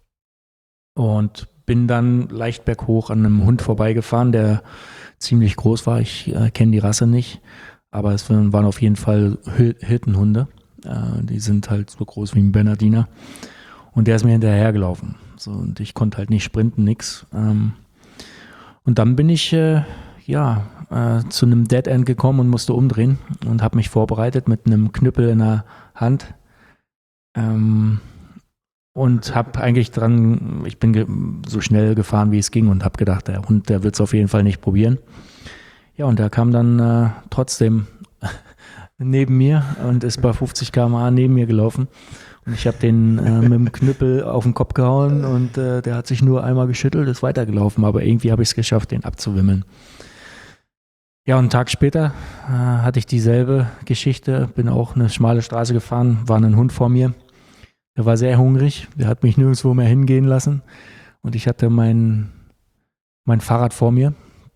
Und bin dann leicht berghoch an einem Hund vorbeigefahren, der ziemlich groß war. Ich äh, kenne die Rasse nicht, aber es waren auf jeden Fall Hirtenhunde. Äh, die sind halt so groß wie ein Bernardiner. Und der ist mir hinterhergelaufen. So, und ich konnte halt nicht sprinten, nix. Ähm, und dann bin ich äh, ja äh, zu einem Dead End gekommen und musste umdrehen und habe mich vorbereitet mit einem Knüppel in der Hand. Ähm, Und habe eigentlich dran, ich bin ge- so schnell gefahren, wie es ging und habe gedacht, der Hund, der wird es auf jeden Fall nicht probieren. Ja, und der kam dann äh, trotzdem neben mir und ist bei fünfzig Kilometer pro Stunde neben mir gelaufen. Und ich habe den äh, mit dem Knüppel auf den Kopf gehauen und äh, der hat sich nur einmal geschüttelt, ist weitergelaufen. Aber irgendwie habe ich es geschafft, den abzuwimmeln. Ja, und einen Tag später äh, hatte ich dieselbe Geschichte, bin auch eine schmale Straße gefahren, war ein Hund vor mir. Der war sehr hungrig, der hat mich nirgendwo mehr hingehen lassen und ich hatte mein, mein Fahrrad vor mir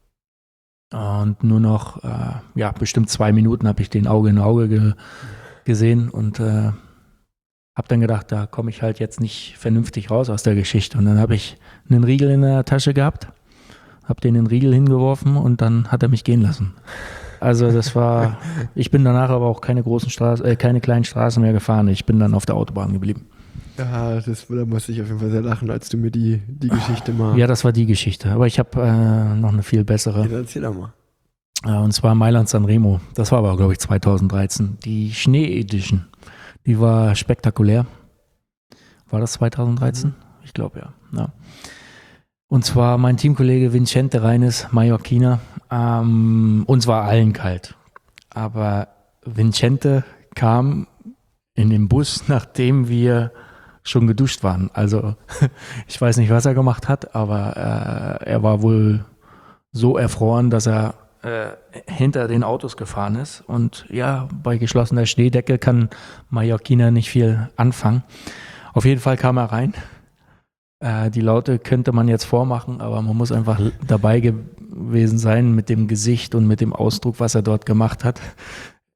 und nur noch, äh, ja, bestimmt zwei Minuten habe ich den Auge in Auge ge- gesehen und äh, habe dann gedacht, da komme ich halt jetzt nicht vernünftig raus aus der Geschichte. Und dann habe ich einen Riegel in der Tasche gehabt, habe den in den Riegel hingeworfen und dann hat er mich gehen lassen. Also das war, ich bin danach aber auch keine großen Straßen, äh, keine kleinen Straßen mehr gefahren. Ich bin dann auf der Autobahn geblieben. Ja, das, da musste ich auf jeden Fall sehr lachen, als du mir die, die Geschichte mal... Ja, das war die Geschichte. Aber ich habe äh, noch eine viel bessere. Ja, erzähl doch mal. Äh, und zwar Mailand Sanremo. Das war aber, glaube ich, zweitausenddreizehn. Die Schnee-Edition. Die war spektakulär. War das zweitausenddreizehn? Mhm. Ich glaube, ja. ja. Und zwar mein Teamkollege Vincente Reines, Mallorquiner. Ähm, uns war allen kalt. Aber Vincente kam in den Bus, nachdem wir schon geduscht waren. Also ich weiß nicht, was er gemacht hat, aber äh, er war wohl so erfroren, dass er äh, hinter den Autos gefahren ist. Und ja, bei geschlossener Schneedecke kann Mallorquiner nicht viel anfangen. Auf jeden Fall kam er rein. Äh, die Laute könnte man jetzt vormachen, aber man muss einfach dabei gewesen sein mit dem Gesicht und mit dem Ausdruck, was er dort gemacht hat.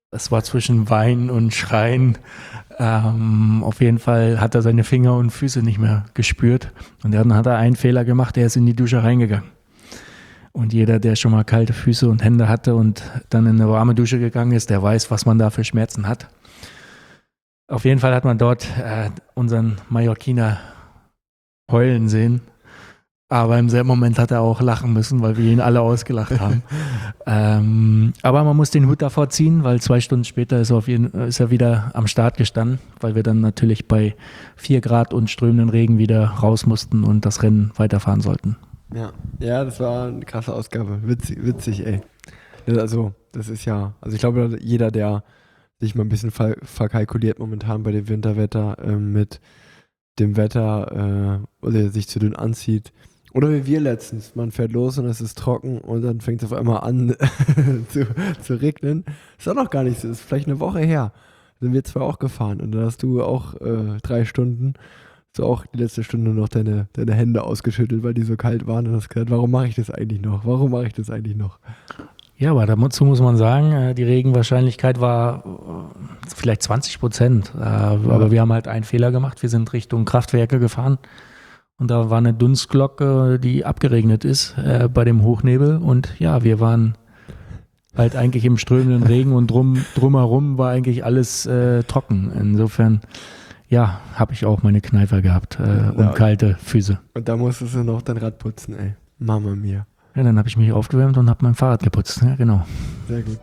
es war zwischen Weinen und Schreien. Ähm, auf jeden Fall hat er seine Finger und Füße nicht mehr gespürt. Und dann hat er einen Fehler gemacht, er ist in die Dusche reingegangen. Und jeder, der schon mal kalte Füße und Hände hatte und dann in eine warme Dusche gegangen ist, der weiß, was man da für Schmerzen hat. Auf jeden Fall hat man dort äh, unseren Mallorquiner heulen sehen. Aber im selben Moment hat er auch lachen müssen, weil wir ihn alle ausgelacht haben. ähm, aber man muss den Hut davor ziehen, weil zwei Stunden später ist er, auf jeden, ist er wieder am Start gestanden, weil wir dann natürlich bei vier Grad und strömenden Regen wieder raus mussten und das Rennen weiterfahren sollten. Ja, ja, das war eine krasse Ausgabe. Witzig, witzig, ey. Also, das ist ja, also ich glaube, jeder, der sich mal ein bisschen ver- verkalkuliert momentan bei dem Winterwetter äh, mit dem Wetter äh, oder sich zu dünn anzieht. Oder wie wir letztens, man fährt los und es ist trocken und dann fängt es auf einmal an zu, zu regnen. Ist auch noch gar nicht so, ist vielleicht eine Woche her. Sind wir zwar auch gefahren und dann hast du auch äh, drei Stunden, so auch die letzte Stunde noch deine, deine Hände ausgeschüttelt, weil die so kalt waren und hast gesagt, warum mache ich das eigentlich noch? Warum mache ich das eigentlich noch? Ja, aber dazu muss man sagen, die Regenwahrscheinlichkeit war vielleicht zwanzig Prozent. Aber wir haben halt einen Fehler gemacht. Wir sind Richtung Kraftwerke gefahren und da war eine Dunstglocke, die abgeregnet ist äh, bei dem Hochnebel. Und ja, wir waren halt eigentlich im strömenden Regen und drum, drumherum war eigentlich alles äh, trocken. Insofern, ja, habe ich auch meine Kneifer gehabt äh, und ja, kalte Füße. Und da musstest du noch dein Rad putzen, ey. Mama mia. Ja, dann habe ich mich aufgewärmt und habe mein Fahrrad geputzt. Ja, genau. Sehr gut.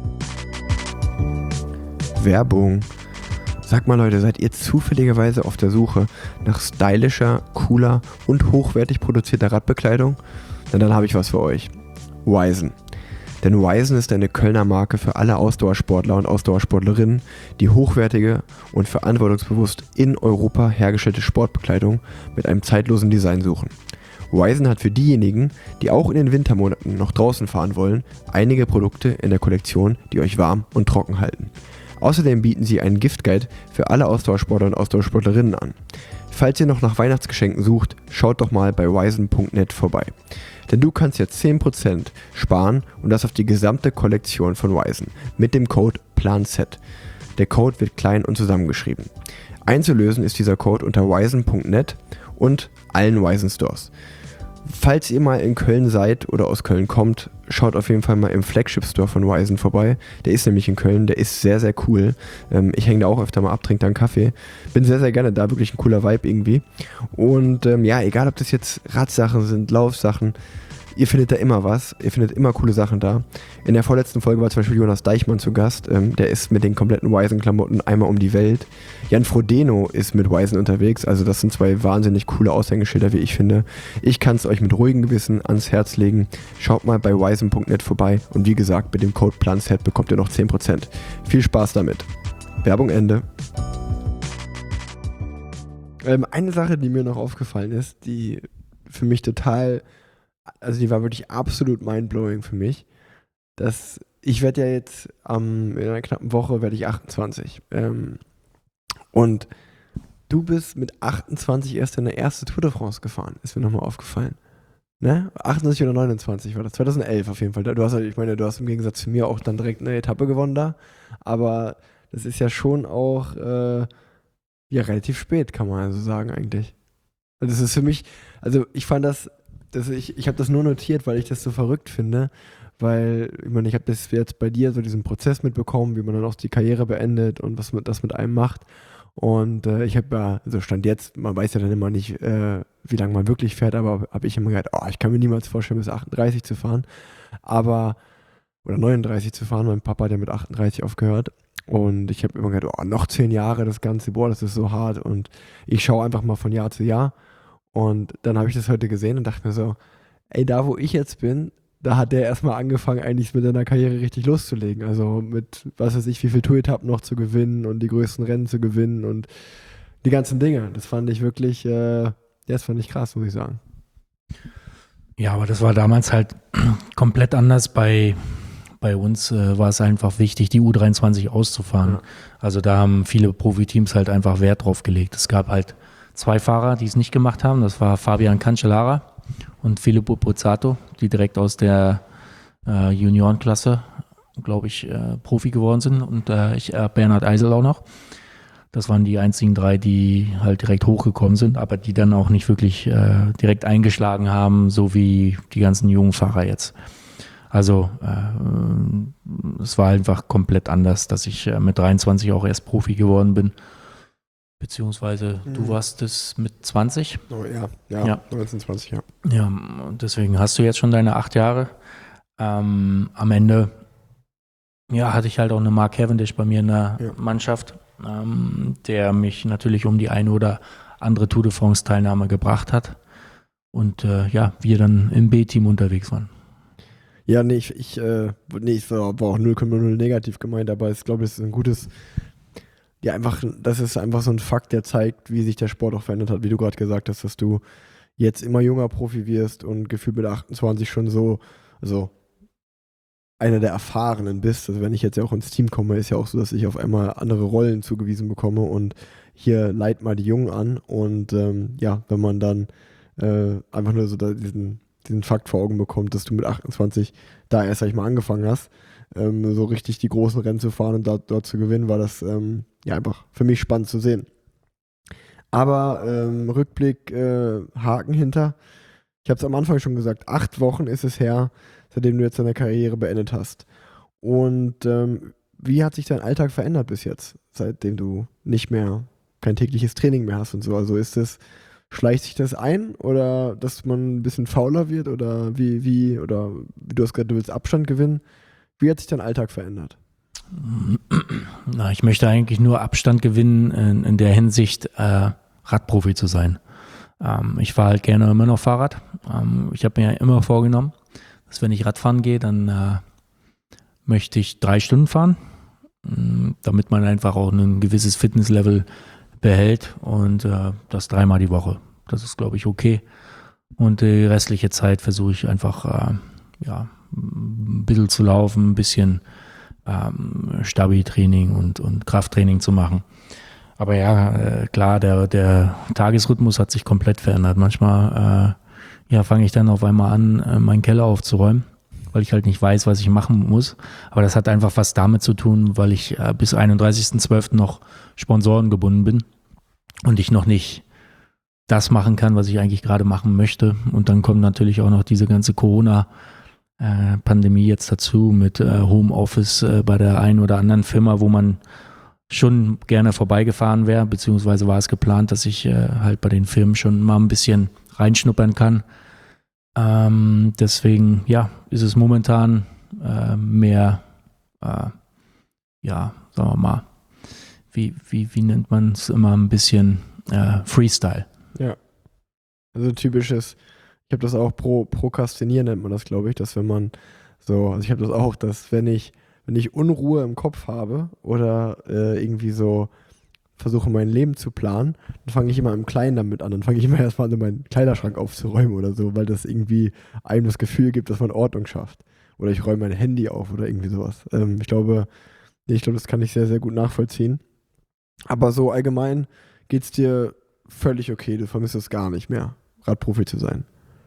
Werbung. Sag mal Leute, seid ihr zufälligerweise auf der Suche nach stylischer, cooler und hochwertig produzierter Radbekleidung? Denn dann habe ich was für euch. Wizen. Denn Wizen ist eine Kölner Marke für alle Ausdauersportler und Ausdauersportlerinnen, die hochwertige und verantwortungsbewusst in Europa hergestellte Sportbekleidung mit einem zeitlosen Design suchen. Wizen hat für diejenigen, die auch in den Wintermonaten noch draußen fahren wollen, einige Produkte in der Kollektion, die euch warm und trocken halten. Außerdem bieten sie einen Giftguide für alle Ausdauersportler und Ausdauersportlerinnen an. Falls ihr noch nach Weihnachtsgeschenken sucht, schaut doch mal bei wizen punkt net vorbei. Denn du kannst jetzt zehn Prozent sparen und das auf die gesamte Kollektion von Wizen mit dem Code PLANZ. Der Code wird klein und zusammengeschrieben. Einzulösen ist dieser Code unter wizen punkt net und allen Wizen Stores. Falls ihr mal in Köln seid oder aus Köln kommt, schaut auf jeden Fall mal im Flagship Store von Wizen vorbei. Der ist nämlich in Köln, der ist sehr, sehr cool. Ähm, ich hänge da auch öfter mal ab, trinke da einen Kaffee. Bin sehr, sehr gerne da, wirklich ein cooler Vibe irgendwie. Und ähm, ja, egal ob das jetzt Radsachen sind, Laufsachen, ihr findet da immer was, ihr findet immer coole Sachen da. In der vorletzten Folge war zum Beispiel Jonas Deichmann zu Gast, ähm, der ist mit den kompletten Wizen-Klamotten einmal um die Welt. Jan Frodeno ist mit Wizen unterwegs, also das sind zwei wahnsinnig coole Aushängeschilder, wie ich finde. Ich kann es euch mit ruhigem Gewissen ans Herz legen. Schaut mal bei wizen punkt net vorbei und wie gesagt, mit dem Code PLANZ bekommt ihr noch zehn Prozent. Viel Spaß damit. Werbung Ende. Ähm, eine Sache, die mir noch aufgefallen ist, die für mich total... Also die war wirklich absolut mindblowing für mich. Dass ich werde ja jetzt ähm, in einer knappen Woche werde ich achtundzwanzig. Ähm, und du bist mit achtundzwanzig erst in der erste Tour de France gefahren. Ist mir nochmal aufgefallen. Ne? achtundzwanzig oder neunundzwanzig war das. zweitausendelf auf jeden Fall. Du hast, ich meine, du hast im Gegensatz zu mir auch dann direkt eine Etappe gewonnen da. Aber das ist ja schon auch äh, ja, relativ spät, kann man also sagen eigentlich. Also das ist für mich, also ich fand das Das, ich ich habe das nur notiert, weil ich das so verrückt finde, weil ich meine, ich habe das jetzt bei dir so diesen Prozess mitbekommen, wie man dann auch die Karriere beendet und was man, das mit einem macht. Und äh, ich habe ja, also Stand jetzt, man weiß ja dann immer nicht, äh, wie lange man wirklich fährt, aber habe ich immer gedacht, oh, ich kann mir niemals vorstellen, bis achtunddreißig zu fahren, aber, oder neununddreißig zu fahren, mein Papa hat ja mit achtunddreißig aufgehört. Und ich habe immer gedacht, oh, noch zehn Jahre das Ganze, boah, das ist so hart. Und ich schaue einfach mal von Jahr zu Jahr. Und dann habe ich das heute gesehen und dachte mir so, ey, da wo ich jetzt bin, da hat der erstmal angefangen, eigentlich mit seiner Karriere richtig loszulegen. Also mit, was weiß ich, wie viele Tour-Etappen noch zu gewinnen und die größten Rennen zu gewinnen und die ganzen Dinge. Das fand ich wirklich, äh, ja, das fand ich krass, muss ich sagen. Ja, aber das war damals halt komplett anders. Bei, bei uns äh, war es einfach wichtig, die U dreiundzwanzig auszufahren. Ja. Also da haben viele Profiteams halt einfach Wert drauf gelegt. Es gab halt zwei Fahrer, die es nicht gemacht haben. Das war Fabian Cancellara und Filippo Pozzato, die direkt aus der äh, Juniorenklasse glaube ich, äh, Profi geworden sind und äh, ich, äh, Bernhard Eisel auch noch. Das waren die einzigen drei, die halt direkt hochgekommen sind, aber die dann auch nicht wirklich äh, direkt eingeschlagen haben, so wie die ganzen jungen Fahrer jetzt. Also äh, es war einfach komplett anders, dass ich äh, mit dreiundzwanzig auch erst Profi geworden bin. Beziehungsweise mhm. du warst es mit zwanzig? Oh, ja, ja, ja, neunzehn, zwanzig, ja. Ja, und deswegen hast du jetzt schon deine acht Jahre. Ähm, am Ende ja, hatte ich halt auch eine Mark Cavendish bei mir in der ja. Mannschaft, ähm, der mich natürlich um die eine oder andere Tour de France Teilnahme gebracht hat. Und äh, ja, wir dann im B-Team unterwegs waren. Ja, nee, ich, ich, äh, nee, ich war auch null Komma null negativ gemeint, aber ich glaube, es ist ein gutes, ja, einfach, das ist einfach so ein Fakt, der zeigt, wie sich der Sport auch verändert hat, wie du gerade gesagt hast, dass du jetzt immer junger Profi wirst und gefühlt mit achtundzwanzig schon so, also einer der Erfahrenen bist. Also wenn ich jetzt ja auch ins Team komme, ist ja auch so, dass ich auf einmal andere Rollen zugewiesen bekomme und hier leit mal die Jungen an und ähm, ja, wenn man dann äh, einfach nur so da diesen, diesen Fakt vor Augen bekommt, dass du mit achtundzwanzig da erst, sag ich mal, angefangen hast, ähm, so richtig die großen Rennen zu fahren und dort, dort zu gewinnen, war das ähm, ja einfach für mich spannend zu sehen. Aber ähm, Rückblick, äh, Haken hinter. Ich habe es am Anfang schon gesagt, acht Wochen ist es her, seitdem du jetzt deine Karriere beendet hast. Und ähm, wie hat sich dein Alltag verändert bis jetzt, seitdem du nicht mehr kein tägliches Training mehr hast und so? Also ist es, schleicht sich das ein oder dass man ein bisschen fauler wird oder wie, wie, oder wie du hast gesagt, du willst Abstand gewinnen. Wie hat sich dein Alltag verändert? Na, ich möchte eigentlich nur Abstand gewinnen in, in der Hinsicht, äh, Radprofi zu sein. Ähm, ich fahre halt gerne immer noch Fahrrad. Ähm, ich habe mir ja immer vorgenommen, dass wenn ich Radfahren gehe, dann äh, möchte ich drei Stunden fahren, mh, damit man einfach auch ein gewisses Fitnesslevel behält und äh, das dreimal die Woche. Das ist, glaube ich, okay. Und die restliche Zeit versuche ich einfach äh, ja, ein bisschen zu laufen, ein bisschen ähm, Stabi-Training und, und Krafttraining zu machen. Aber ja, äh, klar, der, der Tagesrhythmus hat sich komplett verändert. Manchmal äh, ja, fange ich dann auf einmal an, äh, meinen Keller aufzuräumen, weil ich halt nicht weiß, was ich machen muss. Aber das hat einfach was damit zu tun, weil ich äh, bis einunddreißigsten zwölften noch Sponsoren gebunden bin und ich noch nicht das machen kann, was ich eigentlich gerade machen möchte. Und dann kommt natürlich auch noch diese ganze Corona-Pandemie jetzt dazu mit äh, Homeoffice äh, bei der einen oder anderen Firma, wo man schon gerne vorbeigefahren wäre, beziehungsweise war es geplant, dass ich äh, halt bei den Firmen schon mal ein bisschen reinschnuppern kann. Ähm, deswegen, ja, ist es momentan äh, mehr, äh, ja, sagen wir mal, wie, wie, wie nennt man es immer, ein bisschen äh, Freestyle. Ja, also typisches, ich habe das auch pro, prokrastinieren nennt man das, glaube ich, dass wenn man so, also ich habe das auch, dass wenn ich wenn ich Unruhe im Kopf habe oder äh, irgendwie so versuche, mein Leben zu planen, dann fange ich immer im Kleinen damit an. Dann fange ich immer erstmal an, meinen Kleiderschrank aufzuräumen oder so, weil das irgendwie einem das Gefühl gibt, dass man Ordnung schafft. Oder ich räume mein Handy auf oder irgendwie sowas. Ähm, ich glaube, ich glaube, das kann ich sehr, sehr gut nachvollziehen. Aber so allgemein geht es dir völlig okay. Du vermisst es gar nicht mehr, Radprofi zu sein.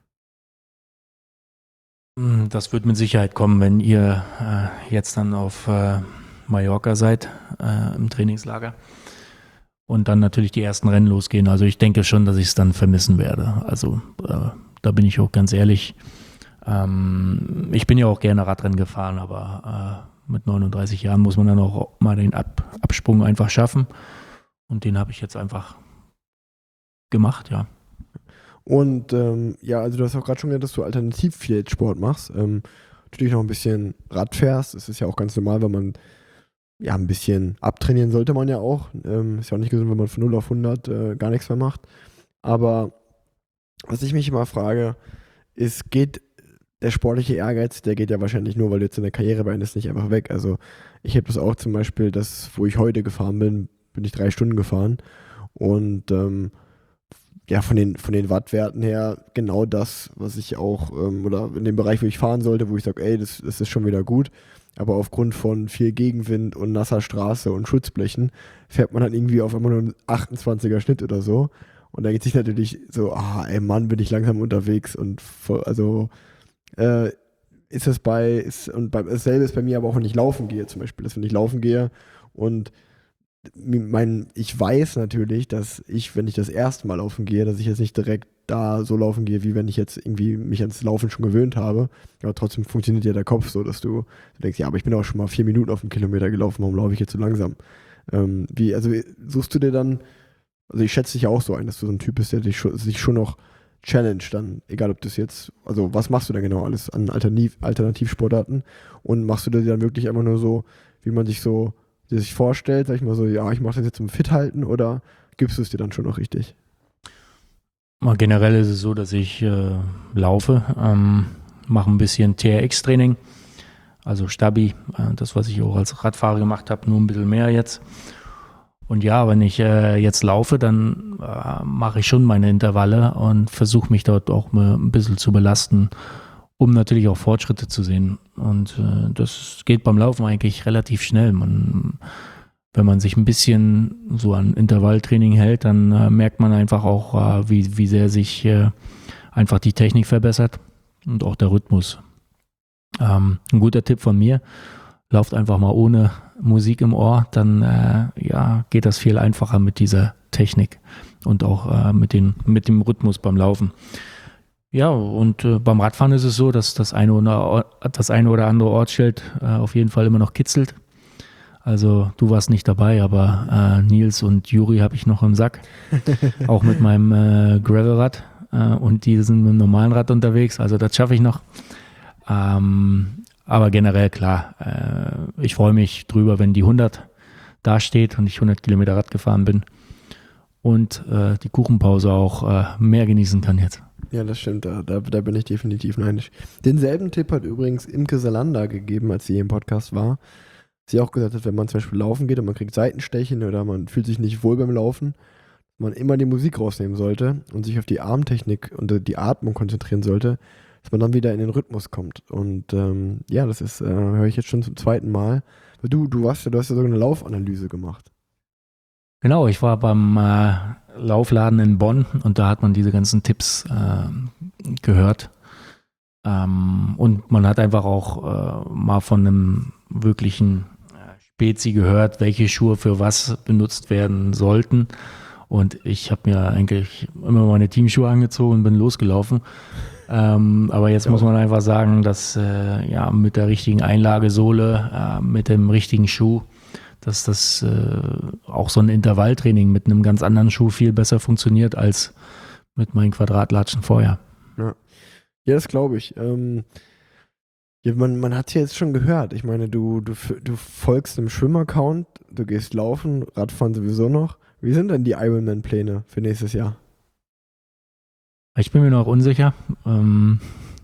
Das wird mit Sicherheit kommen, wenn ihr äh, jetzt dann auf äh, Mallorca seid, äh, im Trainingslager und dann natürlich die ersten Rennen losgehen. Also ich denke schon, dass ich es dann vermissen werde. Also äh, da bin ich auch ganz ehrlich. Ähm, ich bin ja auch gerne Radrennen gefahren, aber äh, mit neununddreißig Jahren muss man dann auch mal den Ab- Absprung einfach schaffen und den habe ich jetzt einfach gemacht, ja. Und ähm, ja, also du hast auch gerade schon gesagt, dass du alternativ viel Sport machst. Ähm, natürlich noch ein bisschen Rad fährst. Das ist ja auch ganz normal, wenn man ja ein bisschen abtrainieren sollte man ja auch. Ähm, ist ja auch nicht gesund, wenn man von null auf hundert äh, gar nichts mehr macht. Aber was ich mich immer frage, ist, geht der sportliche Ehrgeiz, der geht ja wahrscheinlich nur, weil du jetzt in der Karriere beendest, nicht einfach weg. Also ich habe das auch zum Beispiel, das, wo ich heute gefahren bin, bin ich drei Stunden gefahren und ähm, ja, von den, von den Wattwerten her genau das, was ich auch, ähm, oder in dem Bereich, wo ich fahren sollte, wo ich sage, ey, das, das ist schon wieder gut. Aber aufgrund von viel Gegenwind und nasser Straße und Schutzblechen fährt man dann irgendwie auf einmal nur einen achtundzwanziger Schnitt oder so. Und da geht sich natürlich so, ah, ey Mann, bin ich langsam unterwegs. Und voll, also äh, ist es bei, ist, und bei, dasselbe ist bei mir aber auch, wenn ich laufen gehe zum Beispiel, dass wenn ich laufen gehe und mein, ich weiß natürlich, dass ich, wenn ich das erste Mal laufen gehe, dass ich jetzt nicht direkt da so laufen gehe, wie wenn ich jetzt irgendwie mich ans Laufen schon gewöhnt habe. Aber trotzdem funktioniert ja der Kopf so, dass du, du denkst, ja, aber ich bin auch schon mal vier Minuten auf dem Kilometer gelaufen, warum laufe ich jetzt so langsam? Ähm, wie, also suchst du dir dann, also ich schätze dich ja auch so ein, dass du so ein Typ bist, der dich schon, sich schon noch challenge dann, egal ob das jetzt, also was machst du da genau alles an Alternativ, Alternativsportarten und machst du dir dann wirklich einfach nur so, wie man sich so die sich vorstellt, sag ich mal so, ja, ich mache das jetzt zum Fit halten oder gibst du es dir dann schon noch richtig? Mal generell ist es so, dass ich äh, laufe, ähm, mache ein bisschen T R X-Training, also Stabi, äh, das, was ich auch als Radfahrer gemacht habe, nur ein bisschen mehr jetzt. Und ja, wenn ich äh, jetzt laufe, dann äh, mache ich schon meine Intervalle und versuche mich dort auch mal ein bisschen zu belasten, um natürlich auch Fortschritte zu sehen. Und äh, das geht beim Laufen eigentlich relativ schnell. Man, wenn man sich ein bisschen so an Intervalltraining hält, dann äh, merkt man einfach auch, äh, wie, wie sehr sich äh, einfach die Technik verbessert und auch der Rhythmus. Ähm, ein guter Tipp von mir, lauft einfach mal ohne Musik im Ohr, dann äh, ja, geht das viel einfacher mit dieser Technik und auch äh, mit, den, mit dem Rhythmus beim Laufen. Ja, und äh, beim Radfahren ist es so, dass das eine oder, das eine oder andere Ortsschild äh, auf jeden Fall immer noch kitzelt. Also du warst nicht dabei, aber äh, Nils und Juri habe ich noch im Sack. Auch mit meinem äh, Gravelrad. Äh, und die sind mit dem normalen Rad unterwegs. Also das schaffe ich noch. Ähm, aber generell klar, äh, ich freue mich drüber, wenn die hundert dasteht und ich hundert Kilometer Rad gefahren bin. Und äh, die Kuchenpause auch äh, mehr genießen kann jetzt. Ja, das stimmt, da, da, da bin ich definitiv neidisch. Denselben Tipp hat übrigens Imke Salander gegeben, als sie hier im Podcast war. Sie auch gesagt hat, wenn man zum Beispiel laufen geht und man kriegt Seitenstechen oder man fühlt sich nicht wohl beim Laufen, man immer die Musik rausnehmen sollte und sich auf die Armtechnik und die Atmung konzentrieren sollte, dass man dann wieder in den Rhythmus kommt. Und ähm, ja, das ist, äh, höre ich jetzt schon zum zweiten Mal. Du, du warst ja, du hast ja sogar eine Laufanalyse gemacht. Genau, ich war beim äh, Laufladen in Bonn und da hat man diese ganzen Tipps äh, gehört. Ähm, und man hat einfach auch äh, mal von einem wirklichen äh, Spezi gehört, welche Schuhe für was benutzt werden sollten. Und ich habe mir eigentlich immer meine Teamschuhe angezogen und bin losgelaufen. Ähm, aber jetzt ja. muss man einfach sagen, dass äh, ja, mit der richtigen Einlagesohle, äh, mit dem richtigen Schuh, dass das äh, auch so ein Intervalltraining mit einem ganz anderen Schuh viel besser funktioniert als mit meinen Quadratlatschen vorher. Ja, ja das glaube ich. Ähm, ja, man man hat es ja jetzt schon gehört. Ich meine, du, du, du folgst einem Schwimmaccount, du gehst laufen, Radfahren sowieso noch. Wie sind denn die Ironman-Pläne für nächstes Jahr? Ich bin mir noch unsicher. Ähm,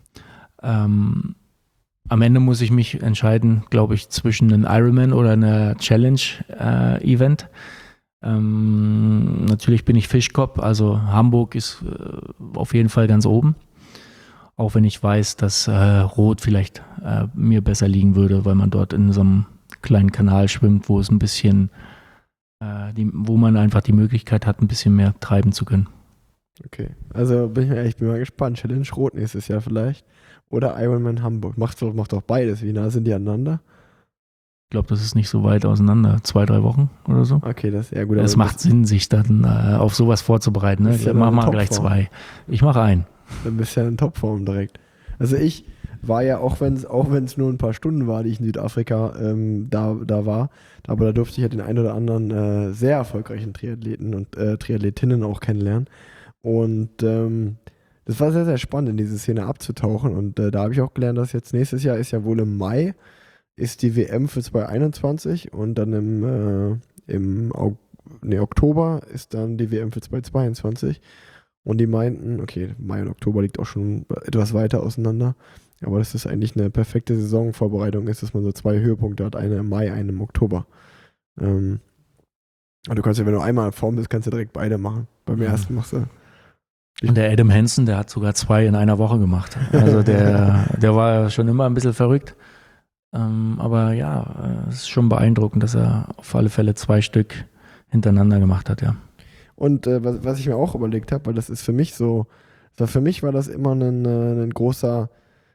ähm, Am Ende muss ich mich entscheiden, glaube ich, zwischen einem Ironman oder einer Challenge-Event. Äh, ähm, natürlich bin ich Fischkopf, also Hamburg ist äh, auf jeden Fall ganz oben. Auch wenn ich weiß, dass äh, Rot vielleicht äh, mir besser liegen würde, weil man dort in so einem kleinen Kanal schwimmt, wo es ein bisschen, äh, die, wo man einfach die Möglichkeit hat, ein bisschen mehr treiben zu können. Okay, also bin ich, ich bin mal gespannt. Challenge Rot nächstes Jahr vielleicht. Oder Ironman Hamburg. Macht doch, macht doch beides. Wie nah sind die aneinander? Ich glaube, das ist nicht so weit auseinander. Zwei, drei Wochen oder so. Okay, das ist ja gut. Es macht Sinn, sich dann äh, auf sowas vorzubereiten. Ne? Ja, mach mal gleich zwei. Ich mache einen. Dann bist du ja in Topform direkt. Also ich war ja, auch wenn es auch wenn's nur ein paar Stunden war, die ich in Südafrika ähm, da, da war, aber da durfte ich ja den einen oder anderen äh, sehr erfolgreichen Triathleten und äh, Triathletinnen auch kennenlernen. Und ähm, das war sehr, sehr spannend, in diese Szene abzutauchen. Und äh, da habe ich auch gelernt, dass jetzt nächstes Jahr ist ja wohl im Mai, ist die W M für zwanzig einundzwanzig und dann im, äh, im Au- nee, Oktober ist dann die W M für zwanzig zweiundzwanzig. Und die meinten, okay, Mai und Oktober liegt auch schon etwas weiter auseinander, aber dass das eigentlich eine perfekte Saisonvorbereitung ist, dass man so zwei Höhepunkte hat, eine im Mai, eine im Oktober. Ähm, und du kannst ja, wenn du einmal in Form bist, kannst du direkt beide machen. Beim mhm. ersten machst du Und der Adam Hansen, der hat sogar zwei in einer Woche gemacht. Also der, der war schon immer ein bisschen verrückt. Ähm, aber ja, es ist schon beeindruckend, dass er auf alle Fälle zwei Stück hintereinander gemacht hat, ja. Und äh, was, was ich mir auch überlegt habe, weil das ist für mich so, für mich war das immer ein, ein großer,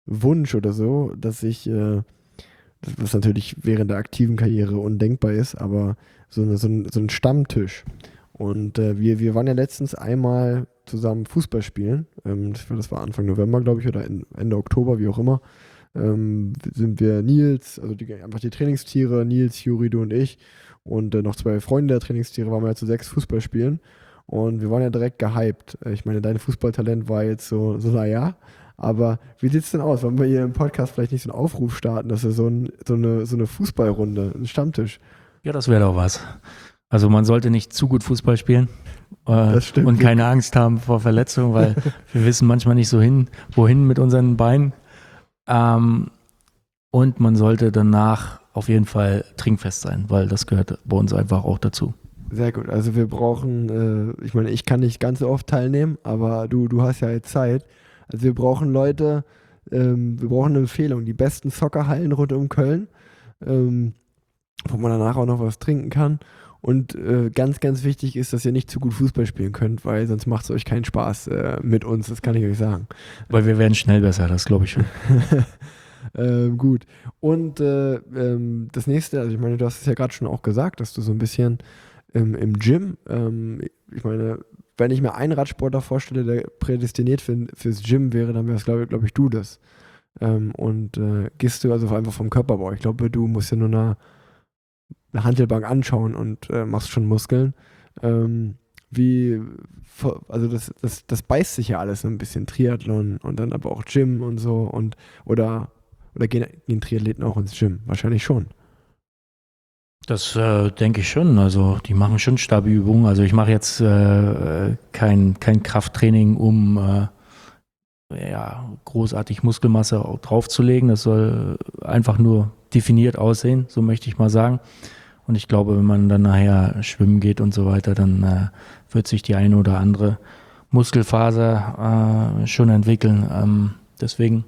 Wunsch oder so, dass ich, äh, was natürlich während der aktiven Karriere undenkbar ist, aber so, eine, so, ein, so ein Stammtisch. Und äh, wir, wir waren ja letztens einmal zusammen Fußball spielen. Ähm, das, war, das war Anfang November, glaube ich, oder in, Ende Oktober, wie auch immer. Ähm, sind wir Nils, also die, einfach die Trainingstiere, Nils, Juri, du und ich und äh, noch zwei Freunde der Trainingstiere, waren wir ja zu sechs Fußball spielen. Und wir waren ja direkt gehypt. Ich meine, dein Fußballtalent war jetzt so, so naja. Aber wie sieht es denn aus? Wollen wir hier im Podcast vielleicht nicht so einen Aufruf starten, dass wir so, ein, so, eine, so eine Fußballrunde, einen Stammtisch? Ja, das wäre doch was. Also man sollte nicht zu gut Fußball spielen äh, Das stimmt. und keine Angst haben vor Verletzungen, weil wir wissen manchmal nicht so hin, wohin mit unseren Beinen. Ähm, und man sollte danach auf jeden Fall trinkfest sein, weil das gehört bei uns einfach auch dazu. Sehr gut. Also wir brauchen, äh, ich meine, ich kann nicht ganz so oft teilnehmen, aber du, du hast ja jetzt Zeit. Also wir brauchen Leute, ähm, wir brauchen eine Empfehlung, die besten Soccerhallen rund um Köln, ähm, wo man danach auch noch was trinken kann. Und äh, ganz, ganz wichtig ist, dass ihr nicht zu gut Fußball spielen könnt, weil sonst macht es euch keinen Spaß äh, mit uns, das kann ich euch sagen. Weil wir werden schnell besser, das glaube ich schon. ähm, gut. Und äh, ähm, das nächste, also ich meine, du hast es ja gerade schon auch gesagt, dass du so ein bisschen ähm, im Gym, ähm, ich meine, wenn ich mir einen Radsportler vorstelle, der prädestiniert für, fürs Gym wäre, dann wäre es, glaube glaub ich, du das. Ähm, und äh, gehst du also einfach vom Körperbau. Ich glaube, du musst ja nur eine, eine Hantelbank anschauen und äh, machst schon Muskeln. Ähm, wie, also das, das, das beißt sich ja alles so ein bisschen, Triathlon und dann aber auch Gym und so. Und, oder oder gehen, gehen Triathleten auch ins Gym? Wahrscheinlich schon. Das äh, denke ich schon. Also die machen schon stabile Übungen. Also ich mache jetzt äh, kein, kein Krafttraining, um äh, ja, großartig Muskelmasse auch draufzulegen. Das soll einfach nur definiert aussehen, so möchte ich mal sagen. Und ich glaube, wenn man dann nachher schwimmen geht und so weiter, dann äh, wird sich die eine oder andere Muskelfaser äh, schon entwickeln. Ähm, deswegen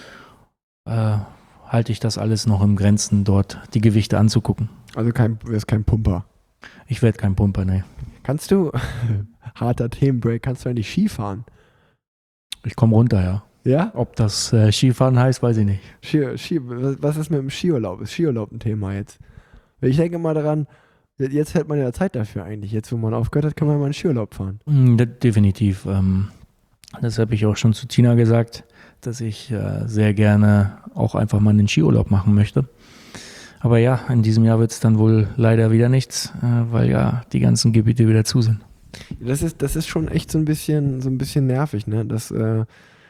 äh, halte ich das alles noch im Grenzen, dort die Gewichte anzugucken. Also kein, du wirst kein Pumper. Ich werde kein Pumper, ne. Kannst du, harter Themenbreak, kannst du eigentlich Ski fahren? Ich komme runter, ja. Ja? Ob das äh, Skifahren heißt, weiß ich nicht. Ski, Ski, was ist mit dem Skiurlaub? Ist Skiurlaub ein Thema jetzt? Ich denke mal daran, jetzt hält man ja Zeit dafür eigentlich. Jetzt, wo man aufgehört hat, kann man mal einen Skiurlaub fahren. Mm, de- definitiv. Ähm, das habe ich auch schon zu Tina gesagt, dass ich äh, sehr gerne auch einfach mal einen Skiurlaub machen möchte. Aber ja, in diesem Jahr wird es dann wohl leider wieder nichts, äh, weil ja die ganzen Gebiete wieder zu sind. Das ist, das ist schon echt so ein bisschen, so ein bisschen nervig, ne? Das, äh,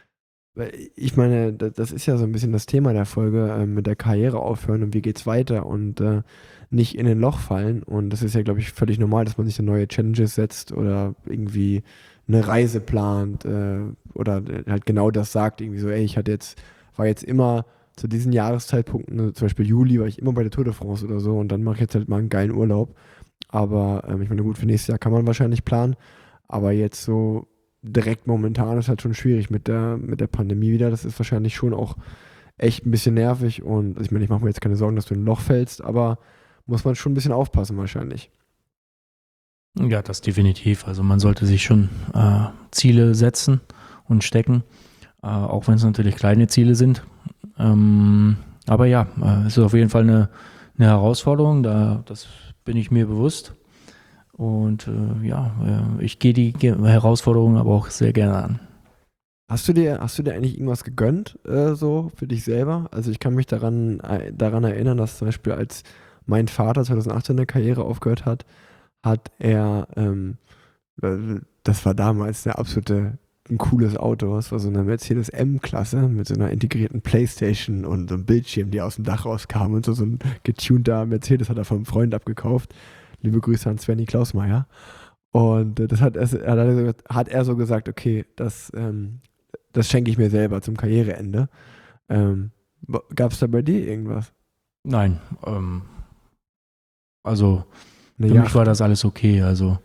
ich meine, das ist ja so ein bisschen das Thema der Folge, äh, mit der Karriere aufhören und wie geht's weiter und äh, nicht in ein Loch fallen. Und das ist ja, glaube ich, völlig normal, dass man sich so neue Challenges setzt oder irgendwie eine Reise plant äh, oder halt genau das sagt, irgendwie so, ey, ich hatte jetzt, war jetzt immer zu diesen Jahreszeitpunkten, ne, zum Beispiel Juli, war ich immer bei der Tour de France oder so und dann mache ich jetzt halt mal einen geilen Urlaub. Aber ähm, ich meine, gut, für nächstes Jahr kann man wahrscheinlich planen, aber jetzt so direkt momentan ist halt schon schwierig mit der, mit der Pandemie wieder. Das ist wahrscheinlich schon auch echt ein bisschen nervig und also ich meine, ich mache mir jetzt keine Sorgen, dass du in ein Loch fällst, aber muss man schon ein bisschen aufpassen wahrscheinlich. Ja, das definitiv. Also man sollte sich schon äh, Ziele setzen und stecken, äh, auch wenn es natürlich kleine Ziele sind. Ähm, aber ja, äh, es ist auf jeden Fall eine, eine Herausforderung, da, das bin ich mir bewusst. Und äh, ja, äh, ich gehe die Ge- Herausforderung aber auch sehr gerne an. Hast du dir, hast du dir eigentlich irgendwas gegönnt, äh, so für dich selber? Also ich kann mich daran, äh, daran erinnern, dass zum Beispiel als mein Vater zweitausendachtzehn eine Karriere aufgehört hat, hat er, ähm, das war damals der absolute, ein cooles Auto, das war so eine Mercedes M-Klasse mit so einer integrierten Playstation und so einem Bildschirm, die aus dem Dach rauskam und so, so ein getunter Mercedes hat er vom Freund abgekauft. Liebe Grüße an Svenny Klausmeier. Und äh, das hat er, hat, er, hat er so gesagt, okay, das, ähm, das schenke ich mir selber zum Karriereende. Ähm, Gab es da bei dir irgendwas? Nein, ähm, also Eine für Yacht? mich war das alles okay. Also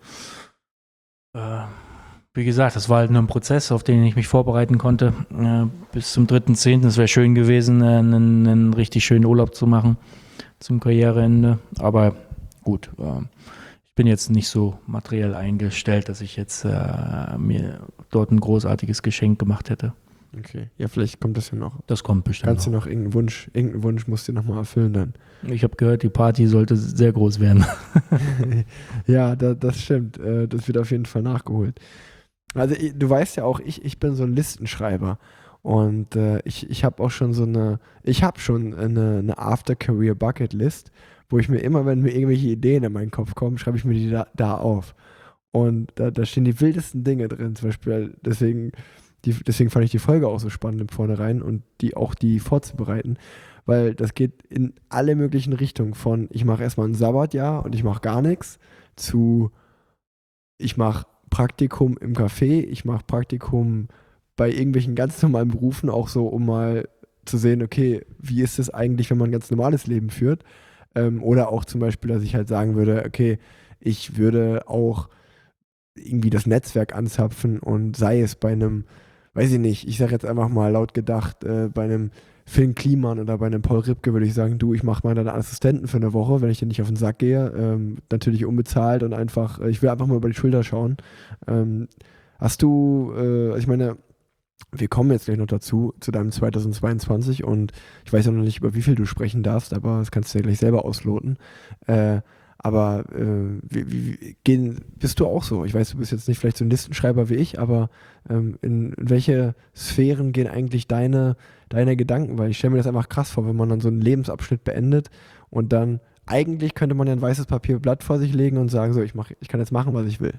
äh, wie gesagt, das war halt nur ein Prozess, auf den ich mich vorbereiten konnte. Äh, bis zum dritten zehnten Es wäre schön gewesen, äh, einen, einen richtig schönen Urlaub zu machen zum Karriereende. Aber gut, äh, ich bin jetzt nicht so materiell eingestellt, dass ich jetzt äh, mir dort ein großartiges Geschenk gemacht hätte. Okay, ja, vielleicht kommt das ja noch. Das kommt bestimmt Kannst du noch. noch irgendeinen Wunsch, irgendeinen Wunsch musst du nochmal erfüllen dann. Ich habe gehört, die Party sollte sehr groß werden. Ja, da, das stimmt. Äh, das wird auf jeden Fall nachgeholt. Also ich- du weißt ja auch, ich, ich bin so ein Listenschreiber und äh, ich, ich habe auch schon so eine, ich habe schon eine, eine After-Career-Bucket-List, wo ich mir immer, wenn mir irgendwelche Ideen in meinen Kopf kommen, schreibe ich mir die da, da auf. Und da, da stehen die wildesten Dinge drin, zum Beispiel deswegen, die, deswegen fand ich die Folge auch so spannend im Vornherein und die auch die vorzubereiten, weil das geht in alle möglichen Richtungen von ich mache erstmal ein Sabbatjahr und ich mache gar nichts zu ich mache Praktikum im Café, ich mache Praktikum bei irgendwelchen ganz normalen Berufen, auch so, um mal zu sehen, okay, wie ist es eigentlich, wenn man ein ganz normales Leben führt? Ähm, oder auch zum Beispiel, dass ich halt sagen würde, okay, ich würde auch irgendwie das Netzwerk anzapfen und sei es bei einem, weiß ich nicht, ich sage jetzt einfach mal laut gedacht, äh, bei einem Finn Kliman oder bei einem Paul Ripke würde ich sagen, du, ich mache mal deinen Assistenten für eine Woche, wenn ich dir nicht auf den Sack gehe, ähm, natürlich unbezahlt und einfach, äh, ich will einfach mal über die Schulter schauen. Ähm, hast du, äh, ich meine, wir kommen jetzt gleich noch dazu, zu deinem zweitausendzweiundzwanzig und ich weiß ja noch nicht, über wie viel du sprechen darfst, aber das kannst du ja gleich selber ausloten. Äh, aber äh, wie, wie, gehen, bist du auch so? Ich weiß, du bist jetzt nicht vielleicht so ein Listenschreiber wie ich, aber ähm, in, in welche Sphären gehen eigentlich deine, deine Gedanken? Weil ich stelle mir das einfach krass vor, wenn man dann so einen Lebensabschnitt beendet und dann, eigentlich könnte man ja ein weißes Papierblatt vor sich legen und sagen, so, ich, mach, ich kann jetzt machen, was ich will.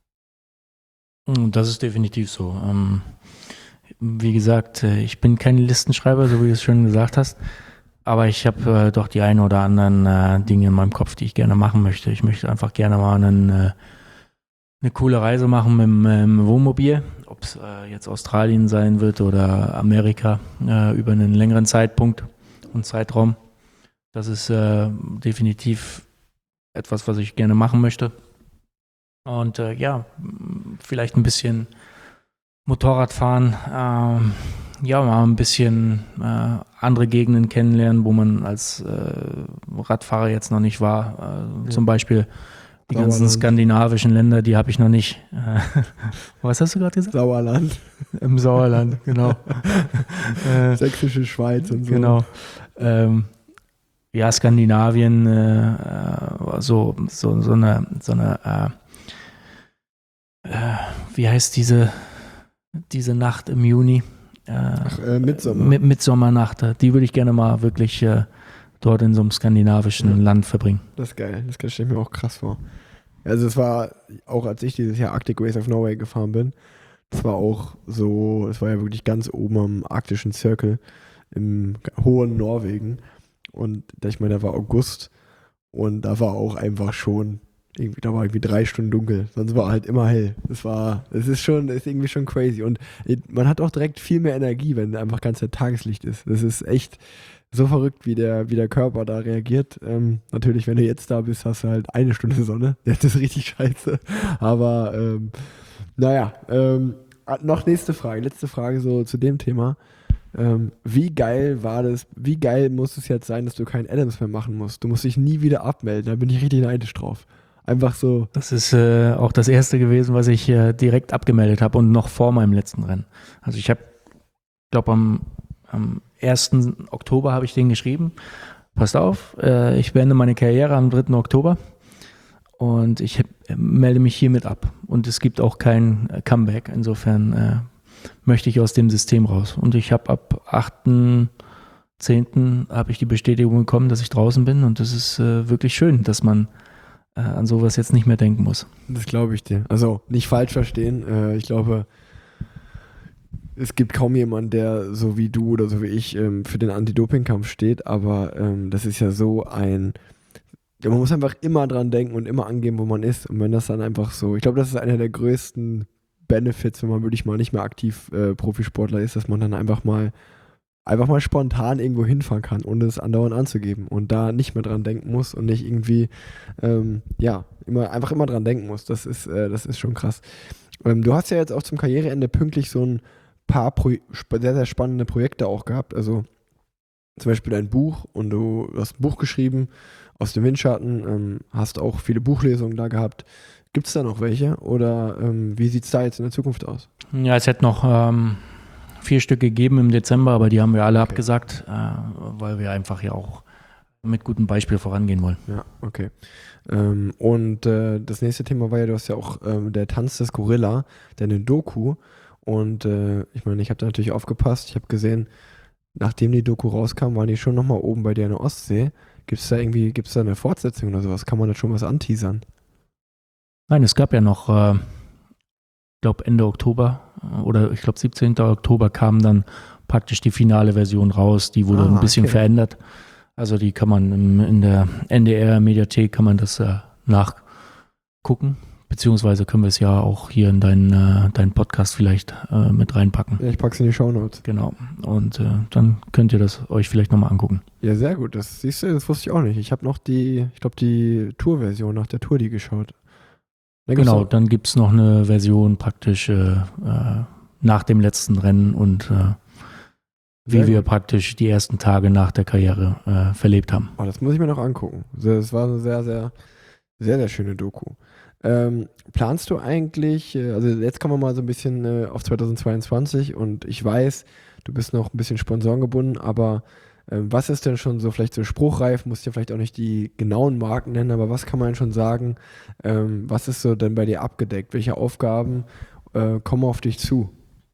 Das ist definitiv so. Ähm, wie gesagt, äh, ich bin kein Listenschreiber, so wie du es schon gesagt hast. Aber ich habe äh, doch die ein oder anderen äh, Dinge in meinem Kopf, die ich gerne machen möchte. Ich möchte einfach gerne mal einen, äh, eine coole Reise machen mit dem ähm, Wohnmobil. Ob es äh, jetzt Australien sein wird oder Amerika äh, über einen längeren Zeitpunkt und Zeitraum. Das ist äh, definitiv etwas, was ich gerne machen möchte. Und äh, ja, vielleicht ein bisschen Motorradfahren, ähm, ja, mal ein bisschen äh, andere Gegenden kennenlernen, wo man als äh, Radfahrer jetzt noch nicht war. Äh, Ja. Zum Beispiel die ganzen Sauerland. skandinavischen Länder, die habe ich noch nicht. Äh, was hast du gerade gesagt? Sauerland, Im Sauerland, genau. äh, sächsische Schweiz und so. Genau. Ähm, ja, Skandinavien, äh, äh, so, so, so eine, so eine äh, äh, wie heißt diese, diese Nacht im Juni? Äh, Ach, äh, Midsommar. Mit, Mitsommernacht. Die würde ich gerne mal wirklich äh, dort in so einem skandinavischen Ja. Land verbringen. Das ist geil, das stelle ich mir auch krass vor. Also es war, auch als ich dieses Jahr Arctic Race of Norway gefahren bin, das war auch so, es war ja wirklich ganz oben am arktischen Circle im hohen Norwegen und da- ich meine, da war August und da war auch einfach schon, irgendwie, da war irgendwie drei Stunden dunkel, sonst war halt immer hell. Das war, es ist schon, ist irgendwie schon crazy und man hat auch direkt viel mehr Energie, wenn einfach ganz Zeit Tageslicht ist. Das ist echt so verrückt, wie der, wie der Körper da reagiert. Ähm, natürlich, wenn du jetzt da bist, hast du halt eine Stunde Sonne. Das ist richtig scheiße. Aber ähm, naja, ähm, noch nächste Frage, letzte Frage so zu dem Thema. Ähm, wie geil war das, wie geil muss es jetzt sein, dass du keinen Adams mehr machen musst? Du musst dich nie wieder abmelden, da bin ich richtig neidisch drauf. Einfach so. Das ist äh, auch das erste gewesen, was ich äh, direkt abgemeldet habe und noch vor meinem letzten Rennen. Also ich habe, glaube am, am ersten Oktober habe ich den geschrieben. Passt auf, äh, ich beende meine Karriere am dritten Oktober und ich äh, melde mich hiermit ab. Und es gibt auch kein äh, Comeback. Insofern äh, möchte ich aus dem System raus. Und ich habe ab achten zehnten habe ich die Bestätigung bekommen, dass ich draußen bin. Und das ist äh, wirklich schön, dass man äh, an sowas jetzt nicht mehr denken muss. Das glaube ich dir. Also nicht falsch verstehen. Äh, ich glaube, es gibt kaum jemanden, der so wie du oder so wie ich ähm, für den Anti-Doping-Kampf steht, aber ähm, das ist ja so ein, ja, man muss einfach immer dran denken und immer angeben, wo man ist. Und wenn das dann einfach so, ich glaube, das ist einer der größten Benefits, wenn man wirklich mal nicht mehr aktiv äh, Profisportler ist, dass man dann einfach mal einfach mal spontan irgendwo hinfahren kann, ohne es andauernd anzugeben und da nicht mehr dran denken muss und nicht irgendwie, ähm, ja, immer, einfach immer dran denken muss. Das ist, äh, das ist schon krass. Ähm, du hast ja jetzt auch zum Karriereende pünktlich so ein paar Pro- sehr, sehr spannende Projekte auch gehabt. Also zum Beispiel dein Buch und du hast ein Buch geschrieben aus dem Windschatten, ähm, hast auch viele Buchlesungen da gehabt. Gibt es da noch welche oder ähm, wie sieht es da jetzt in der Zukunft aus? Ja, es hätte noch ähm, vier Stück gegeben im Dezember, aber die haben wir alle Okay. abgesagt, äh, weil wir einfach ja auch mit gutem Beispiel vorangehen wollen. Ja, okay. Ähm, und äh, das nächste Thema war ja, du hast ja auch ähm, der Tanz des Gorilla, deine Doku. Und äh, ich meine, ich habe da natürlich aufgepasst. Ich habe gesehen, nachdem die Doku rauskam, waren die schon nochmal oben bei dir in der Ostsee. Gibt es da irgendwie, gibt es da eine Fortsetzung oder sowas? Kann man da schon was anteasern? Nein, es gab ja noch, äh, ich glaube Ende Oktober äh, oder ich glaube siebzehnten Oktober kam dann praktisch die finale Version raus. Die wurde Ah, ein bisschen okay. verändert. Also die kann man im, in der N D R-Mediathek kann man das äh, nachgucken. Beziehungsweise können wir es ja auch hier in deinen, äh, deinen Podcast vielleicht äh, mit reinpacken. Ja, ich pack's in die Shownotes. Genau. Und äh, dann könnt ihr das euch vielleicht nochmal angucken. Ja, sehr gut. Das siehst du, das wusste ich auch nicht. Ich habe noch die, ich glaube, die Tour-Version nach der Tour die geschaut. Dann gibt's Genau, noch- dann gibt es noch eine Version praktisch äh, äh, nach dem letzten Rennen und äh, wie Sehr wir gut. praktisch die ersten Tage nach der Karriere äh, verlebt haben. Oh, das muss ich mir noch angucken. Das war eine sehr, sehr, sehr, sehr schöne Doku. Ähm, planst du eigentlich, äh, also jetzt kommen wir mal so ein bisschen äh, auf zweitausendzweiundzwanzig und ich weiß, du bist noch ein bisschen sponsorengebunden, aber ähm, was ist denn schon so vielleicht so spruchreif, musst ja vielleicht auch nicht die genauen Marken nennen, aber was kann man schon sagen, ähm, was ist so denn bei dir abgedeckt? Welche Aufgaben äh, kommen auf dich zu?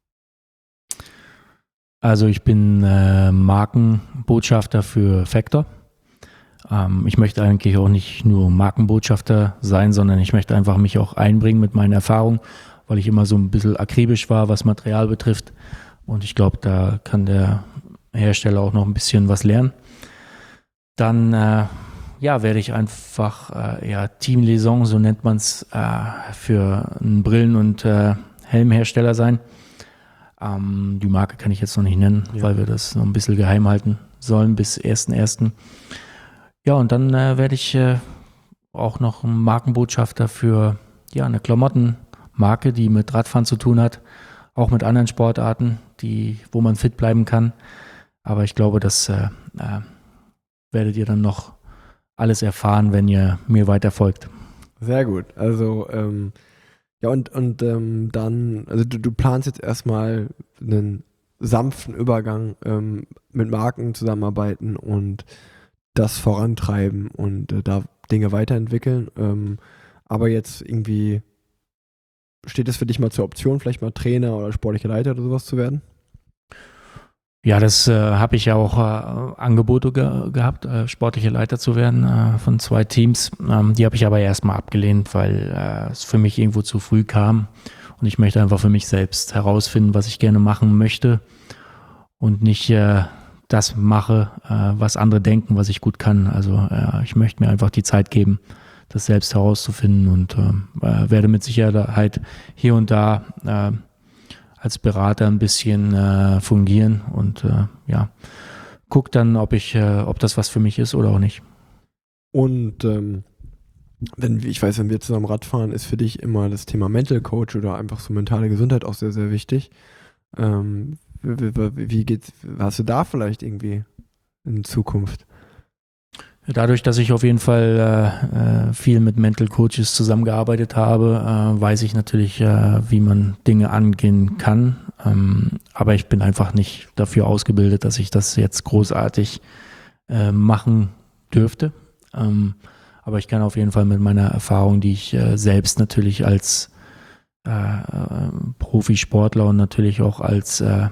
Also ich bin äh, Markenbotschafter für Factor. Ähm, ich möchte eigentlich auch nicht nur Markenbotschafter sein, sondern ich möchte einfach mich auch einbringen mit meinen Erfahrungen, weil ich immer so ein bisschen akribisch war, was Material betrifft. Und ich glaube, da kann der Hersteller auch noch ein bisschen was lernen. Dann äh, ja, werde ich einfach äh, ja, Teamliaison, so nennt man es, äh, für einen Brillen- und äh, Helmhersteller sein. Ähm, die Marke kann ich jetzt noch nicht nennen, Ja. weil wir das noch ein bisschen geheim halten sollen bis ersten ersten Ja, und dann äh, werde ich äh, auch noch ein Markenbotschafter für ja, eine Klamottenmarke, die mit Radfahren zu tun hat, auch mit anderen Sportarten, die, wo man fit bleiben kann. Aber ich glaube, das äh, äh, werdet ihr dann noch alles erfahren, wenn ihr mir weiter folgt. Sehr gut. Also, ähm, ja, und, und ähm, dann, also du, du planst jetzt erstmal einen sanften Übergang ähm, mit Marken zusammenarbeiten und das vorantreiben und äh, da Dinge weiterentwickeln. Ähm, aber jetzt irgendwie steht es für dich mal zur Option, vielleicht mal Trainer oder sportlicher Leiter oder sowas zu werden? Ja, das äh, habe ich ja auch äh, Angebote ge gehabt, äh, sportlicher Leiter zu werden äh, von zwei Teams. Ähm, die habe ich aber erstmal abgelehnt, weil äh, es für mich irgendwo zu früh kam. Und ich möchte einfach für mich selbst herausfinden, was ich gerne machen möchte und nicht äh, das mache, äh, was andere denken, was ich gut kann. Also äh, ich möchte mir einfach die Zeit geben, das selbst herauszufinden und äh, werde mit Sicherheit hier und da äh, als Berater ein bisschen äh, fungieren und äh, ja, guck dann, ob ich, äh, ob das was für mich ist oder auch nicht. Und ähm, wenn, ich weiß, wenn wir zusammen Radfahren, ist für dich immer das Thema Mental Coach oder einfach so mentale Gesundheit auch sehr, sehr wichtig. Ähm, wie, wie, wie geht's, hast du da vielleicht irgendwie in Zukunft? Dadurch, dass ich auf jeden Fall äh, viel mit Mental Coaches zusammengearbeitet habe, äh, weiß ich natürlich, äh, wie man Dinge angehen kann. Ähm, aber ich bin einfach nicht dafür ausgebildet, dass ich das jetzt großartig äh, machen dürfte. Ähm, aber ich kann auf jeden Fall mit meiner Erfahrung, die ich äh, selbst natürlich als äh, äh, Profisportler und natürlich auch als äh,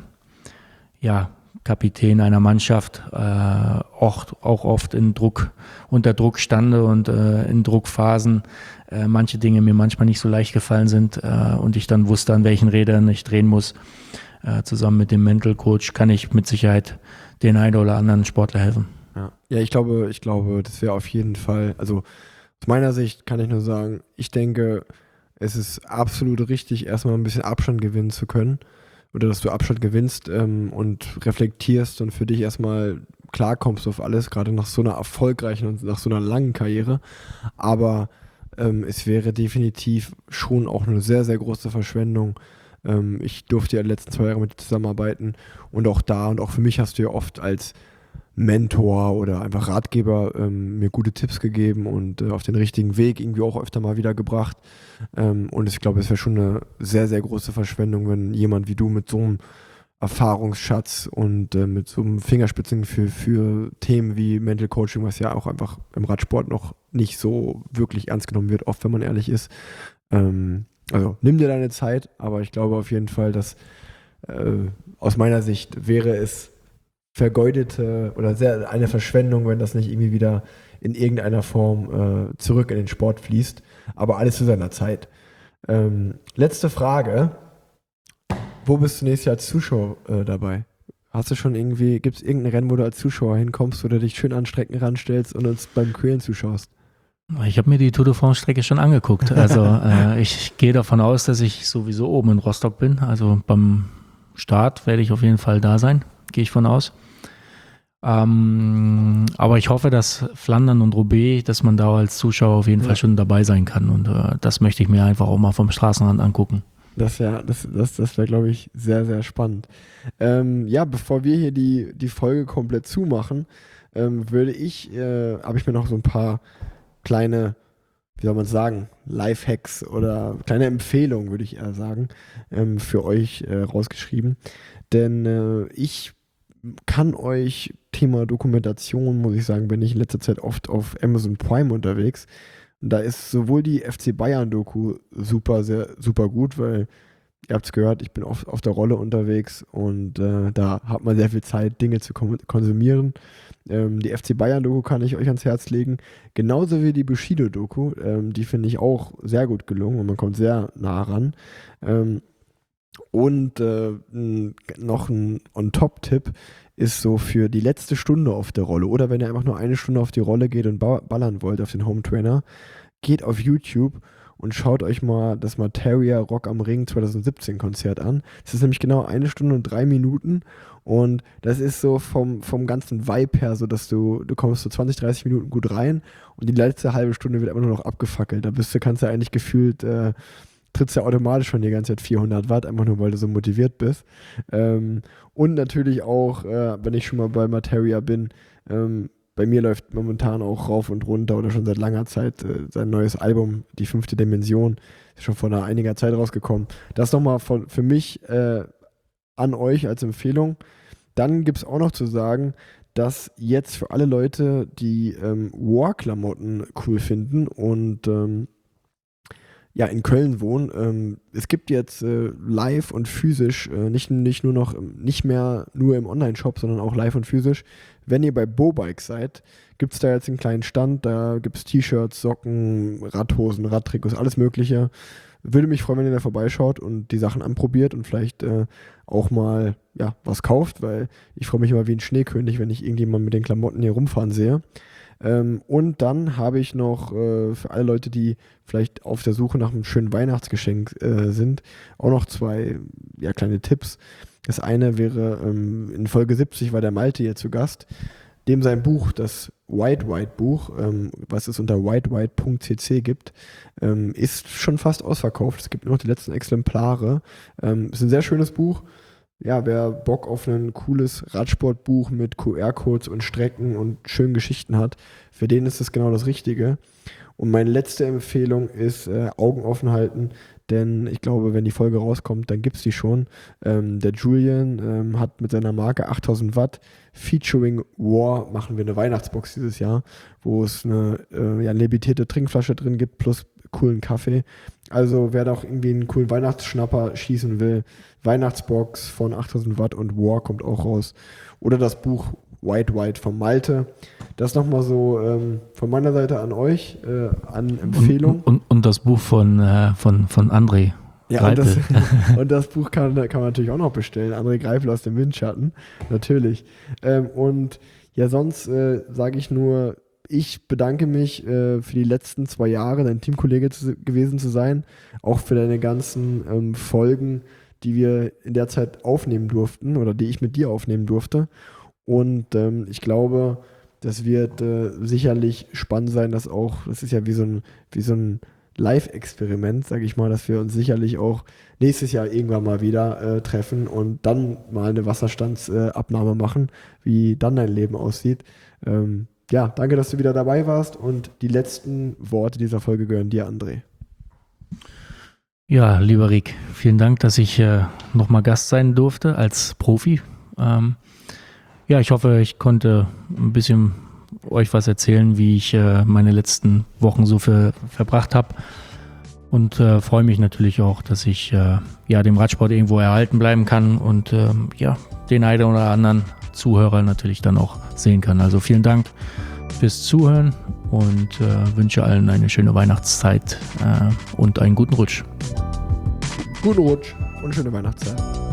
ja, Kapitän einer Mannschaft äh, auch, auch oft in Druck, unter Druck stande und äh, in Druckphasen äh, manche Dinge mir manchmal nicht so leicht gefallen sind äh, und ich dann wusste, an welchen Rädern ich drehen muss. Äh, zusammen mit dem Mental Coach kann ich mit Sicherheit den einen oder anderen Sportler helfen. Ja, ja ich glaube, ich glaube, das wäre auf jeden Fall, also aus meiner Sicht kann ich nur sagen, ich denke, es ist absolut richtig, erstmal ein bisschen Abstand gewinnen zu können. Oder dass du Abstand gewinnst ähm, und reflektierst und für dich erstmal klarkommst auf alles, gerade nach so einer erfolgreichen und nach so einer langen Karriere. Aber ähm, es wäre definitiv schon auch eine sehr, sehr große Verschwendung. Ähm, ich durfte ja die letzten zwei Jahre mit dir zusammenarbeiten und auch da und auch für mich hast du ja oft als Mentor oder einfach Ratgeber ähm, mir gute Tipps gegeben und äh, auf den richtigen Weg irgendwie auch öfter mal wieder gebracht. Ähm, und ich glaube, es wäre schon eine sehr, sehr große Verschwendung, wenn jemand wie du mit so einem Erfahrungsschatz und äh, mit so einem Fingerspitzen für, für Themen wie Mental Coaching, was ja auch einfach im Radsport noch nicht so wirklich ernst genommen wird, oft, wenn man ehrlich ist. Ähm, also nimm dir deine Zeit, aber ich glaube auf jeden Fall, dass äh, aus meiner Sicht wäre es vergeudete oder sehr eine Verschwendung, wenn das nicht irgendwie wieder in irgendeiner Form äh, zurück in den Sport fließt. Aber alles zu seiner Zeit. Ähm, letzte Frage. Wo bist du nächstes Jahr als Zuschauer äh, dabei? Hast du schon irgendwie, gibt es irgendein Rennen, wo du als Zuschauer hinkommst oder dich schön an Strecken ranstellst und uns beim Quälen zuschaust? Ich habe mir die Tour de France-Strecke schon angeguckt. Also äh, ich gehe davon aus, dass ich sowieso oben in Rostock bin. Also beim Start werde ich auf jeden Fall da sein, gehe ich von aus. Ähm, aber ich hoffe, dass Flandern und Roubaix, dass man da als Zuschauer auf jeden ja. Fall schon dabei sein kann. Und äh, das möchte ich mir einfach auch mal vom Straßenrand angucken. Das wäre, das, das, das wäre, glaube ich, sehr, sehr spannend. Ähm, ja, bevor wir hier die, die Folge komplett zumachen, ähm, würde ich, äh, habe ich mir noch so ein paar kleine, wie soll man sagen, Lifehacks oder kleine Empfehlungen, würde ich eher sagen, ähm, für euch äh, rausgeschrieben. Denn äh, ich kann euch Thema Dokumentation, muss ich sagen, bin ich in letzter Zeit oft auf Amazon Prime unterwegs. Und da ist sowohl die F C Bayern-Doku super, sehr, super gut, weil ihr habt es gehört, ich bin oft auf der Rolle unterwegs und äh, da hat man sehr viel Zeit, Dinge zu kom- konsumieren. Ähm, die F C Bayern-Doku kann ich euch ans Herz legen. Genauso wie die Bushido-Doku. Ähm, die finde ich auch sehr gut gelungen und man kommt sehr nah ran. Ähm, und äh, n- noch ein On-Top-Tipp ist so für die letzte Stunde auf der Rolle oder wenn ihr einfach nur eine Stunde auf die Rolle geht und ba- ballern wollt auf den Home Trainer, geht auf YouTube und schaut euch mal das Materia Rock am Ring zwanzig siebzehn Konzert an. Das ist nämlich genau eine Stunde und drei Minuten und das ist so vom, vom ganzen Vibe her so, dass du, du kommst so zwanzig, dreißig Minuten gut rein und die letzte halbe Stunde wird immer nur noch abgefackelt. Da bist du, kannst du eigentlich gefühlt, äh, trittst du ja automatisch schon die ganze Zeit vierhundert Watt, einfach nur weil du so motiviert bist. Ähm, und natürlich auch, äh, wenn ich schon mal bei Materia bin, ähm, bei mir läuft momentan auch rauf und runter oder schon seit langer Zeit äh, sein neues Album, Die fünfte Dimension, ist schon vor einer einiger Zeit rausgekommen. Das nochmal von, für mich äh, an euch als Empfehlung. Dann gibt es auch noch zu sagen, dass jetzt für alle Leute, die ähm, War-Klamotten cool finden und ähm, ja, in Köln wohnen. Ähm, es gibt jetzt äh, live und physisch, äh, nicht, nicht nur noch, nicht mehr nur im Online-Shop, sondern auch live und physisch. Wenn ihr bei Bobike seid, gibt es da jetzt einen kleinen Stand, da gibt es T-Shirts, Socken, Radhosen, Radtrikots, alles mögliche. Würde mich freuen, wenn ihr da vorbeischaut und die Sachen anprobiert und vielleicht äh, auch mal ja, was kauft, weil ich freue mich immer wie ein Schneekönig, wenn ich irgendjemanden mit den Klamotten hier rumfahren sehe. Ähm, und dann habe ich noch äh, für alle Leute, die vielleicht auf der Suche nach einem schönen Weihnachtsgeschenk äh, sind, auch noch zwei ja, kleine Tipps. Das eine wäre, ähm, in Folge siebzig war der Malte hier zu Gast, dem sein Buch, das White White Buch, ähm, was es unter white white punkt c c gibt, ähm, ist schon fast ausverkauft. Es gibt nur noch die letzten Exemplare. Ähm, ist ein sehr schönes Buch. Ja, wer Bock auf ein cooles Radsportbuch mit Q R-Codes und Strecken und schönen Geschichten hat, für den ist es genau das Richtige. Und meine letzte Empfehlung ist äh, Augen offen halten, denn ich glaube, wenn die Folge rauskommt, dann gibt es die schon. Ähm, der Julian ähm, hat mit seiner Marke achttausend Watt featuring War, machen wir eine Weihnachtsbox dieses Jahr, wo es eine äh, ja, limitierte Trinkflasche drin gibt plus coolen Kaffee. Also wer da auch irgendwie einen coolen Weihnachtsschnapper schießen will, Weihnachtsbox von achttausend Watt und War kommt auch raus. Oder das Buch White White von Malte. Das nochmal so ähm, von meiner Seite an euch, äh, an Empfehlung. Und, und, und das Buch von, äh, von, von André. Ja, und das, und das Buch kann, kann man natürlich auch noch bestellen. André Greipel aus dem Windschatten, natürlich. Ähm, und ja, sonst äh, sage ich nur, ich bedanke mich äh, für die letzten zwei Jahre, dein Teamkollege zu, gewesen zu sein, auch für deine ganzen ähm, Folgen, die wir in der Zeit aufnehmen durften oder die ich mit dir aufnehmen durfte. Und ähm, ich glaube, das wird äh, sicherlich spannend sein, dass auch, das ist ja wie so ein, wie so ein Live-Experiment, sage ich mal, dass wir uns sicherlich auch nächstes Jahr irgendwann mal wieder äh, treffen und dann mal eine Wasserstandsabnahme äh, machen, wie dann dein Leben aussieht. Ähm, ja, danke, dass du wieder dabei warst und die letzten Worte dieser Folge gehören dir, André. Ja, lieber Rick, vielen Dank, dass ich äh, nochmal Gast sein durfte als Profi. Ähm, ja, ich hoffe, ich konnte ein bisschen euch was erzählen, wie ich äh, meine letzten Wochen so für, verbracht habe. Und äh, freue mich natürlich auch, dass ich äh, ja, dem Radsport irgendwo erhalten bleiben kann und äh, ja, den einen oder anderen Zuhörer natürlich dann auch sehen kann. Also vielen Dank fürs Zuhören und äh, wünsche allen eine schöne Weihnachtszeit äh, und einen guten Rutsch. Guten Rutsch und schöne Weihnachtszeit.